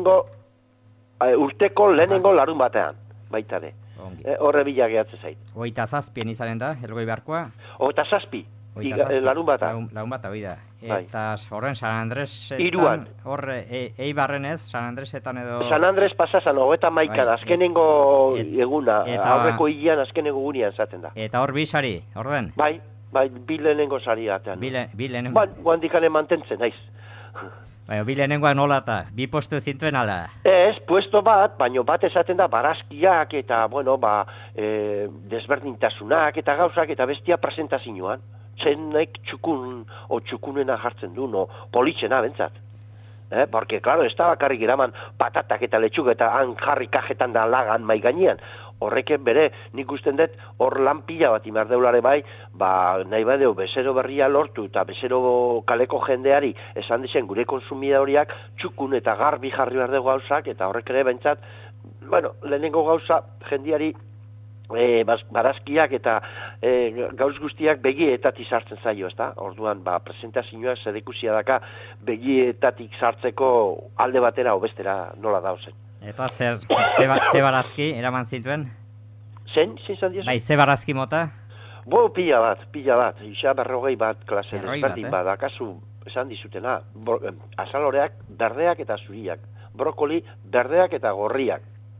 urteko lehenengo larun batean, baitare. Horre bila gehatzen zait. 27 izanen da, Elgoibarkoa? 27, larun bata. Larun bata, hoi da. Eta horren San Andresetan... Iruan. Horre, Eibarren ez, San Andresetan edo... San Andres pasazan, 31, azkenengo eguna, aurreko hilean azkenengo gunean zaten da. Eta hor bi sari, orden? Bai, bi lehenengo sari atean. Bi lehenengo? Guandikane mantentzen, naiz. Baina, bi lehenengoa nola eta, bi postu zintuen ala? Ez, puesto bat, baina bat esaten da barazkiak eta, desberdintasunak eta gauzak eta bestia presentazioan. Zenek txukunena jartzen du, politxena bentsat. Porque, claro, ez da bakarrik eraman patatak eta letxuk eta han jarri kajetan da lagan mai gainean. Horreken bere, nik usten dut, hor lan pila bat imardeulare bai, nahi badeu bezero berria lortu eta bezero kaleko jendeari esan dizen gure konsumidoriak txukun eta garbi jarri behar dugu gauzak, eta horrek ere bentsat, lehenengo gauza jendiari barazkiak eta gauz guztiak begietatik sartzen zaio, ezta? Orduan, presentazioa zedekusia daka begietatik sartzeko alde batera o bestera nola dauzen. Eta ze barazki eraman zintuen? Zein zan diozu? Bai, ze barazki mota? Pila bat, isa 40 bat klase desberdin bat, akazu esan dizutena, azaloreak berdeak eta zuriak, brokoli berdeak eta gorriak.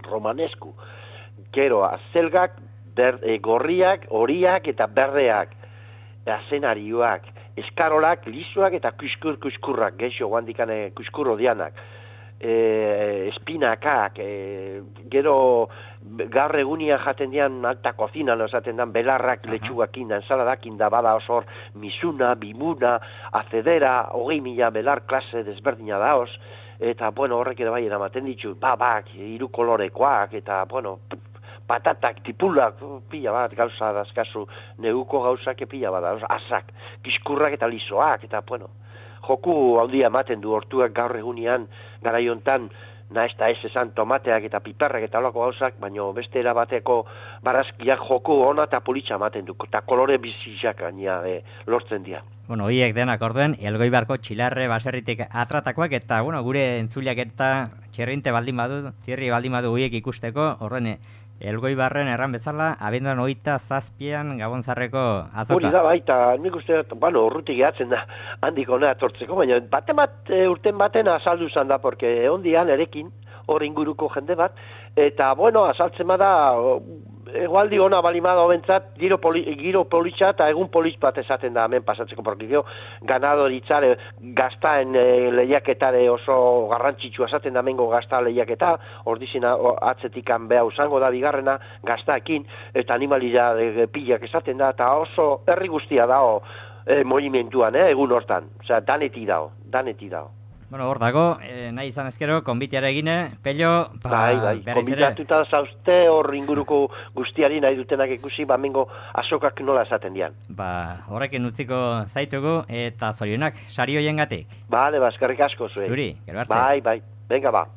romanesku. Gero, azelgak, gorriak, horiak eta berdeak, azenarioak, eskarolak, lisoak eta kuskurrak, geixo, guandikane kuskurro dianak, espinakak, gero gaur egunia jaten dian alta kozinan esaten dan belarrak, letxugakin da, ensaladakin da, bada osor misuna, bimuna, azedera, 20.000 belar klase desberdina daoz, eta, bueno, horrek ere bai eramaten ditu, babak, 3 kolorekoak, eta, bueno, patatak, tipulak, pila bat gauza dazkazu, neguko gauzak pila bat, azak, kiskurrak eta lisoak, eta, bueno, joku handia ematen du hortuak gaur egunean garaiontan, naizta ez esan tomateak eta piperrak eta olako gauzak, baina beste erabateko barazkiak joku ona eta politxa ematen du, eta kolore bizizak gaina lortzen dira. Bueno, hiek denak orduen, Elgoibarko txilarre baserritik atratakoak, eta bueno, gure entzuliak eta txerrinte baldin badu hiek ikusteko, horren Elgoibarren erran bezala, abenduan 27an Gabonzarreko azoka. Hori da, baita, nik uste, bueno, urrutik gehatzen da, handik hona atortzeko, baina urten baten azaldu zan da, porque ondian erekin, hor inguruko jende bat, eta, bueno, azaltzen bada, egualdi ona balimada hobentzat, giro politxa eta egun politx bat esaten da hemen pasatzeko, porque gero ganado ditzare gaztaen lehiaketare oso garrantzitsua esaten da mengo gazta lehiaketa, ordizina atzetikan beha usango da bigarrena gaztaekin, eta animalia pilak esaten da, eta oso herri guztia dao movimentuan, egun hortan, osea, daneti dao. Bueno, hor dago, nahi izan ezkero, konbiteare egine, Pello, bai, konbitatuta zauzte hor inguruko guztiari nahi dutenak ikusi, mengo azokak nola esaten dian. Horrekin utziko zaitugu, eta zorionak, sari hoiengatik. Bale, eskerrik asko zuei. Zuri, gero arte. Bai, venga ba.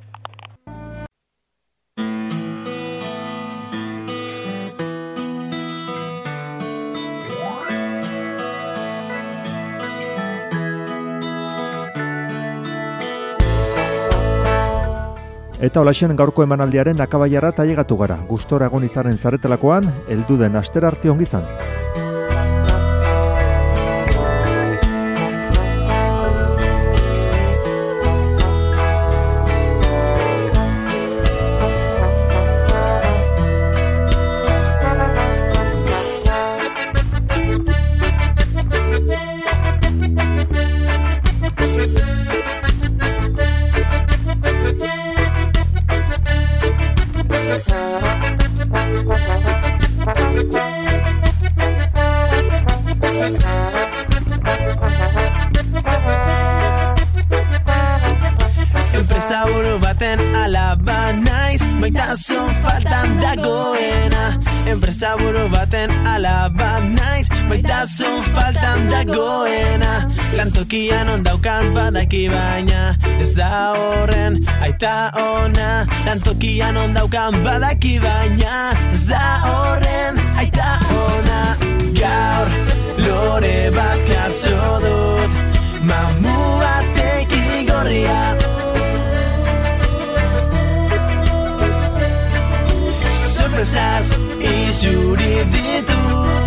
Eta holaxen gaurko emanaldiaren akabaiarra tailegatu gara. Gustora egon izaren zaretelakoan, heldu den astera arte ongi izan. Maitasun faltan dagoena, enpresa buru baten alaba naiz. Maitasun faltan dagoena, lantokian ondaukan badaki baina ez da horren aita ona. Lantokian ondaukan badaki baina ez da horren aita ona. Gaur lore bat kaso dut, mamu batek igorria. Sorpresaz izuri ditut.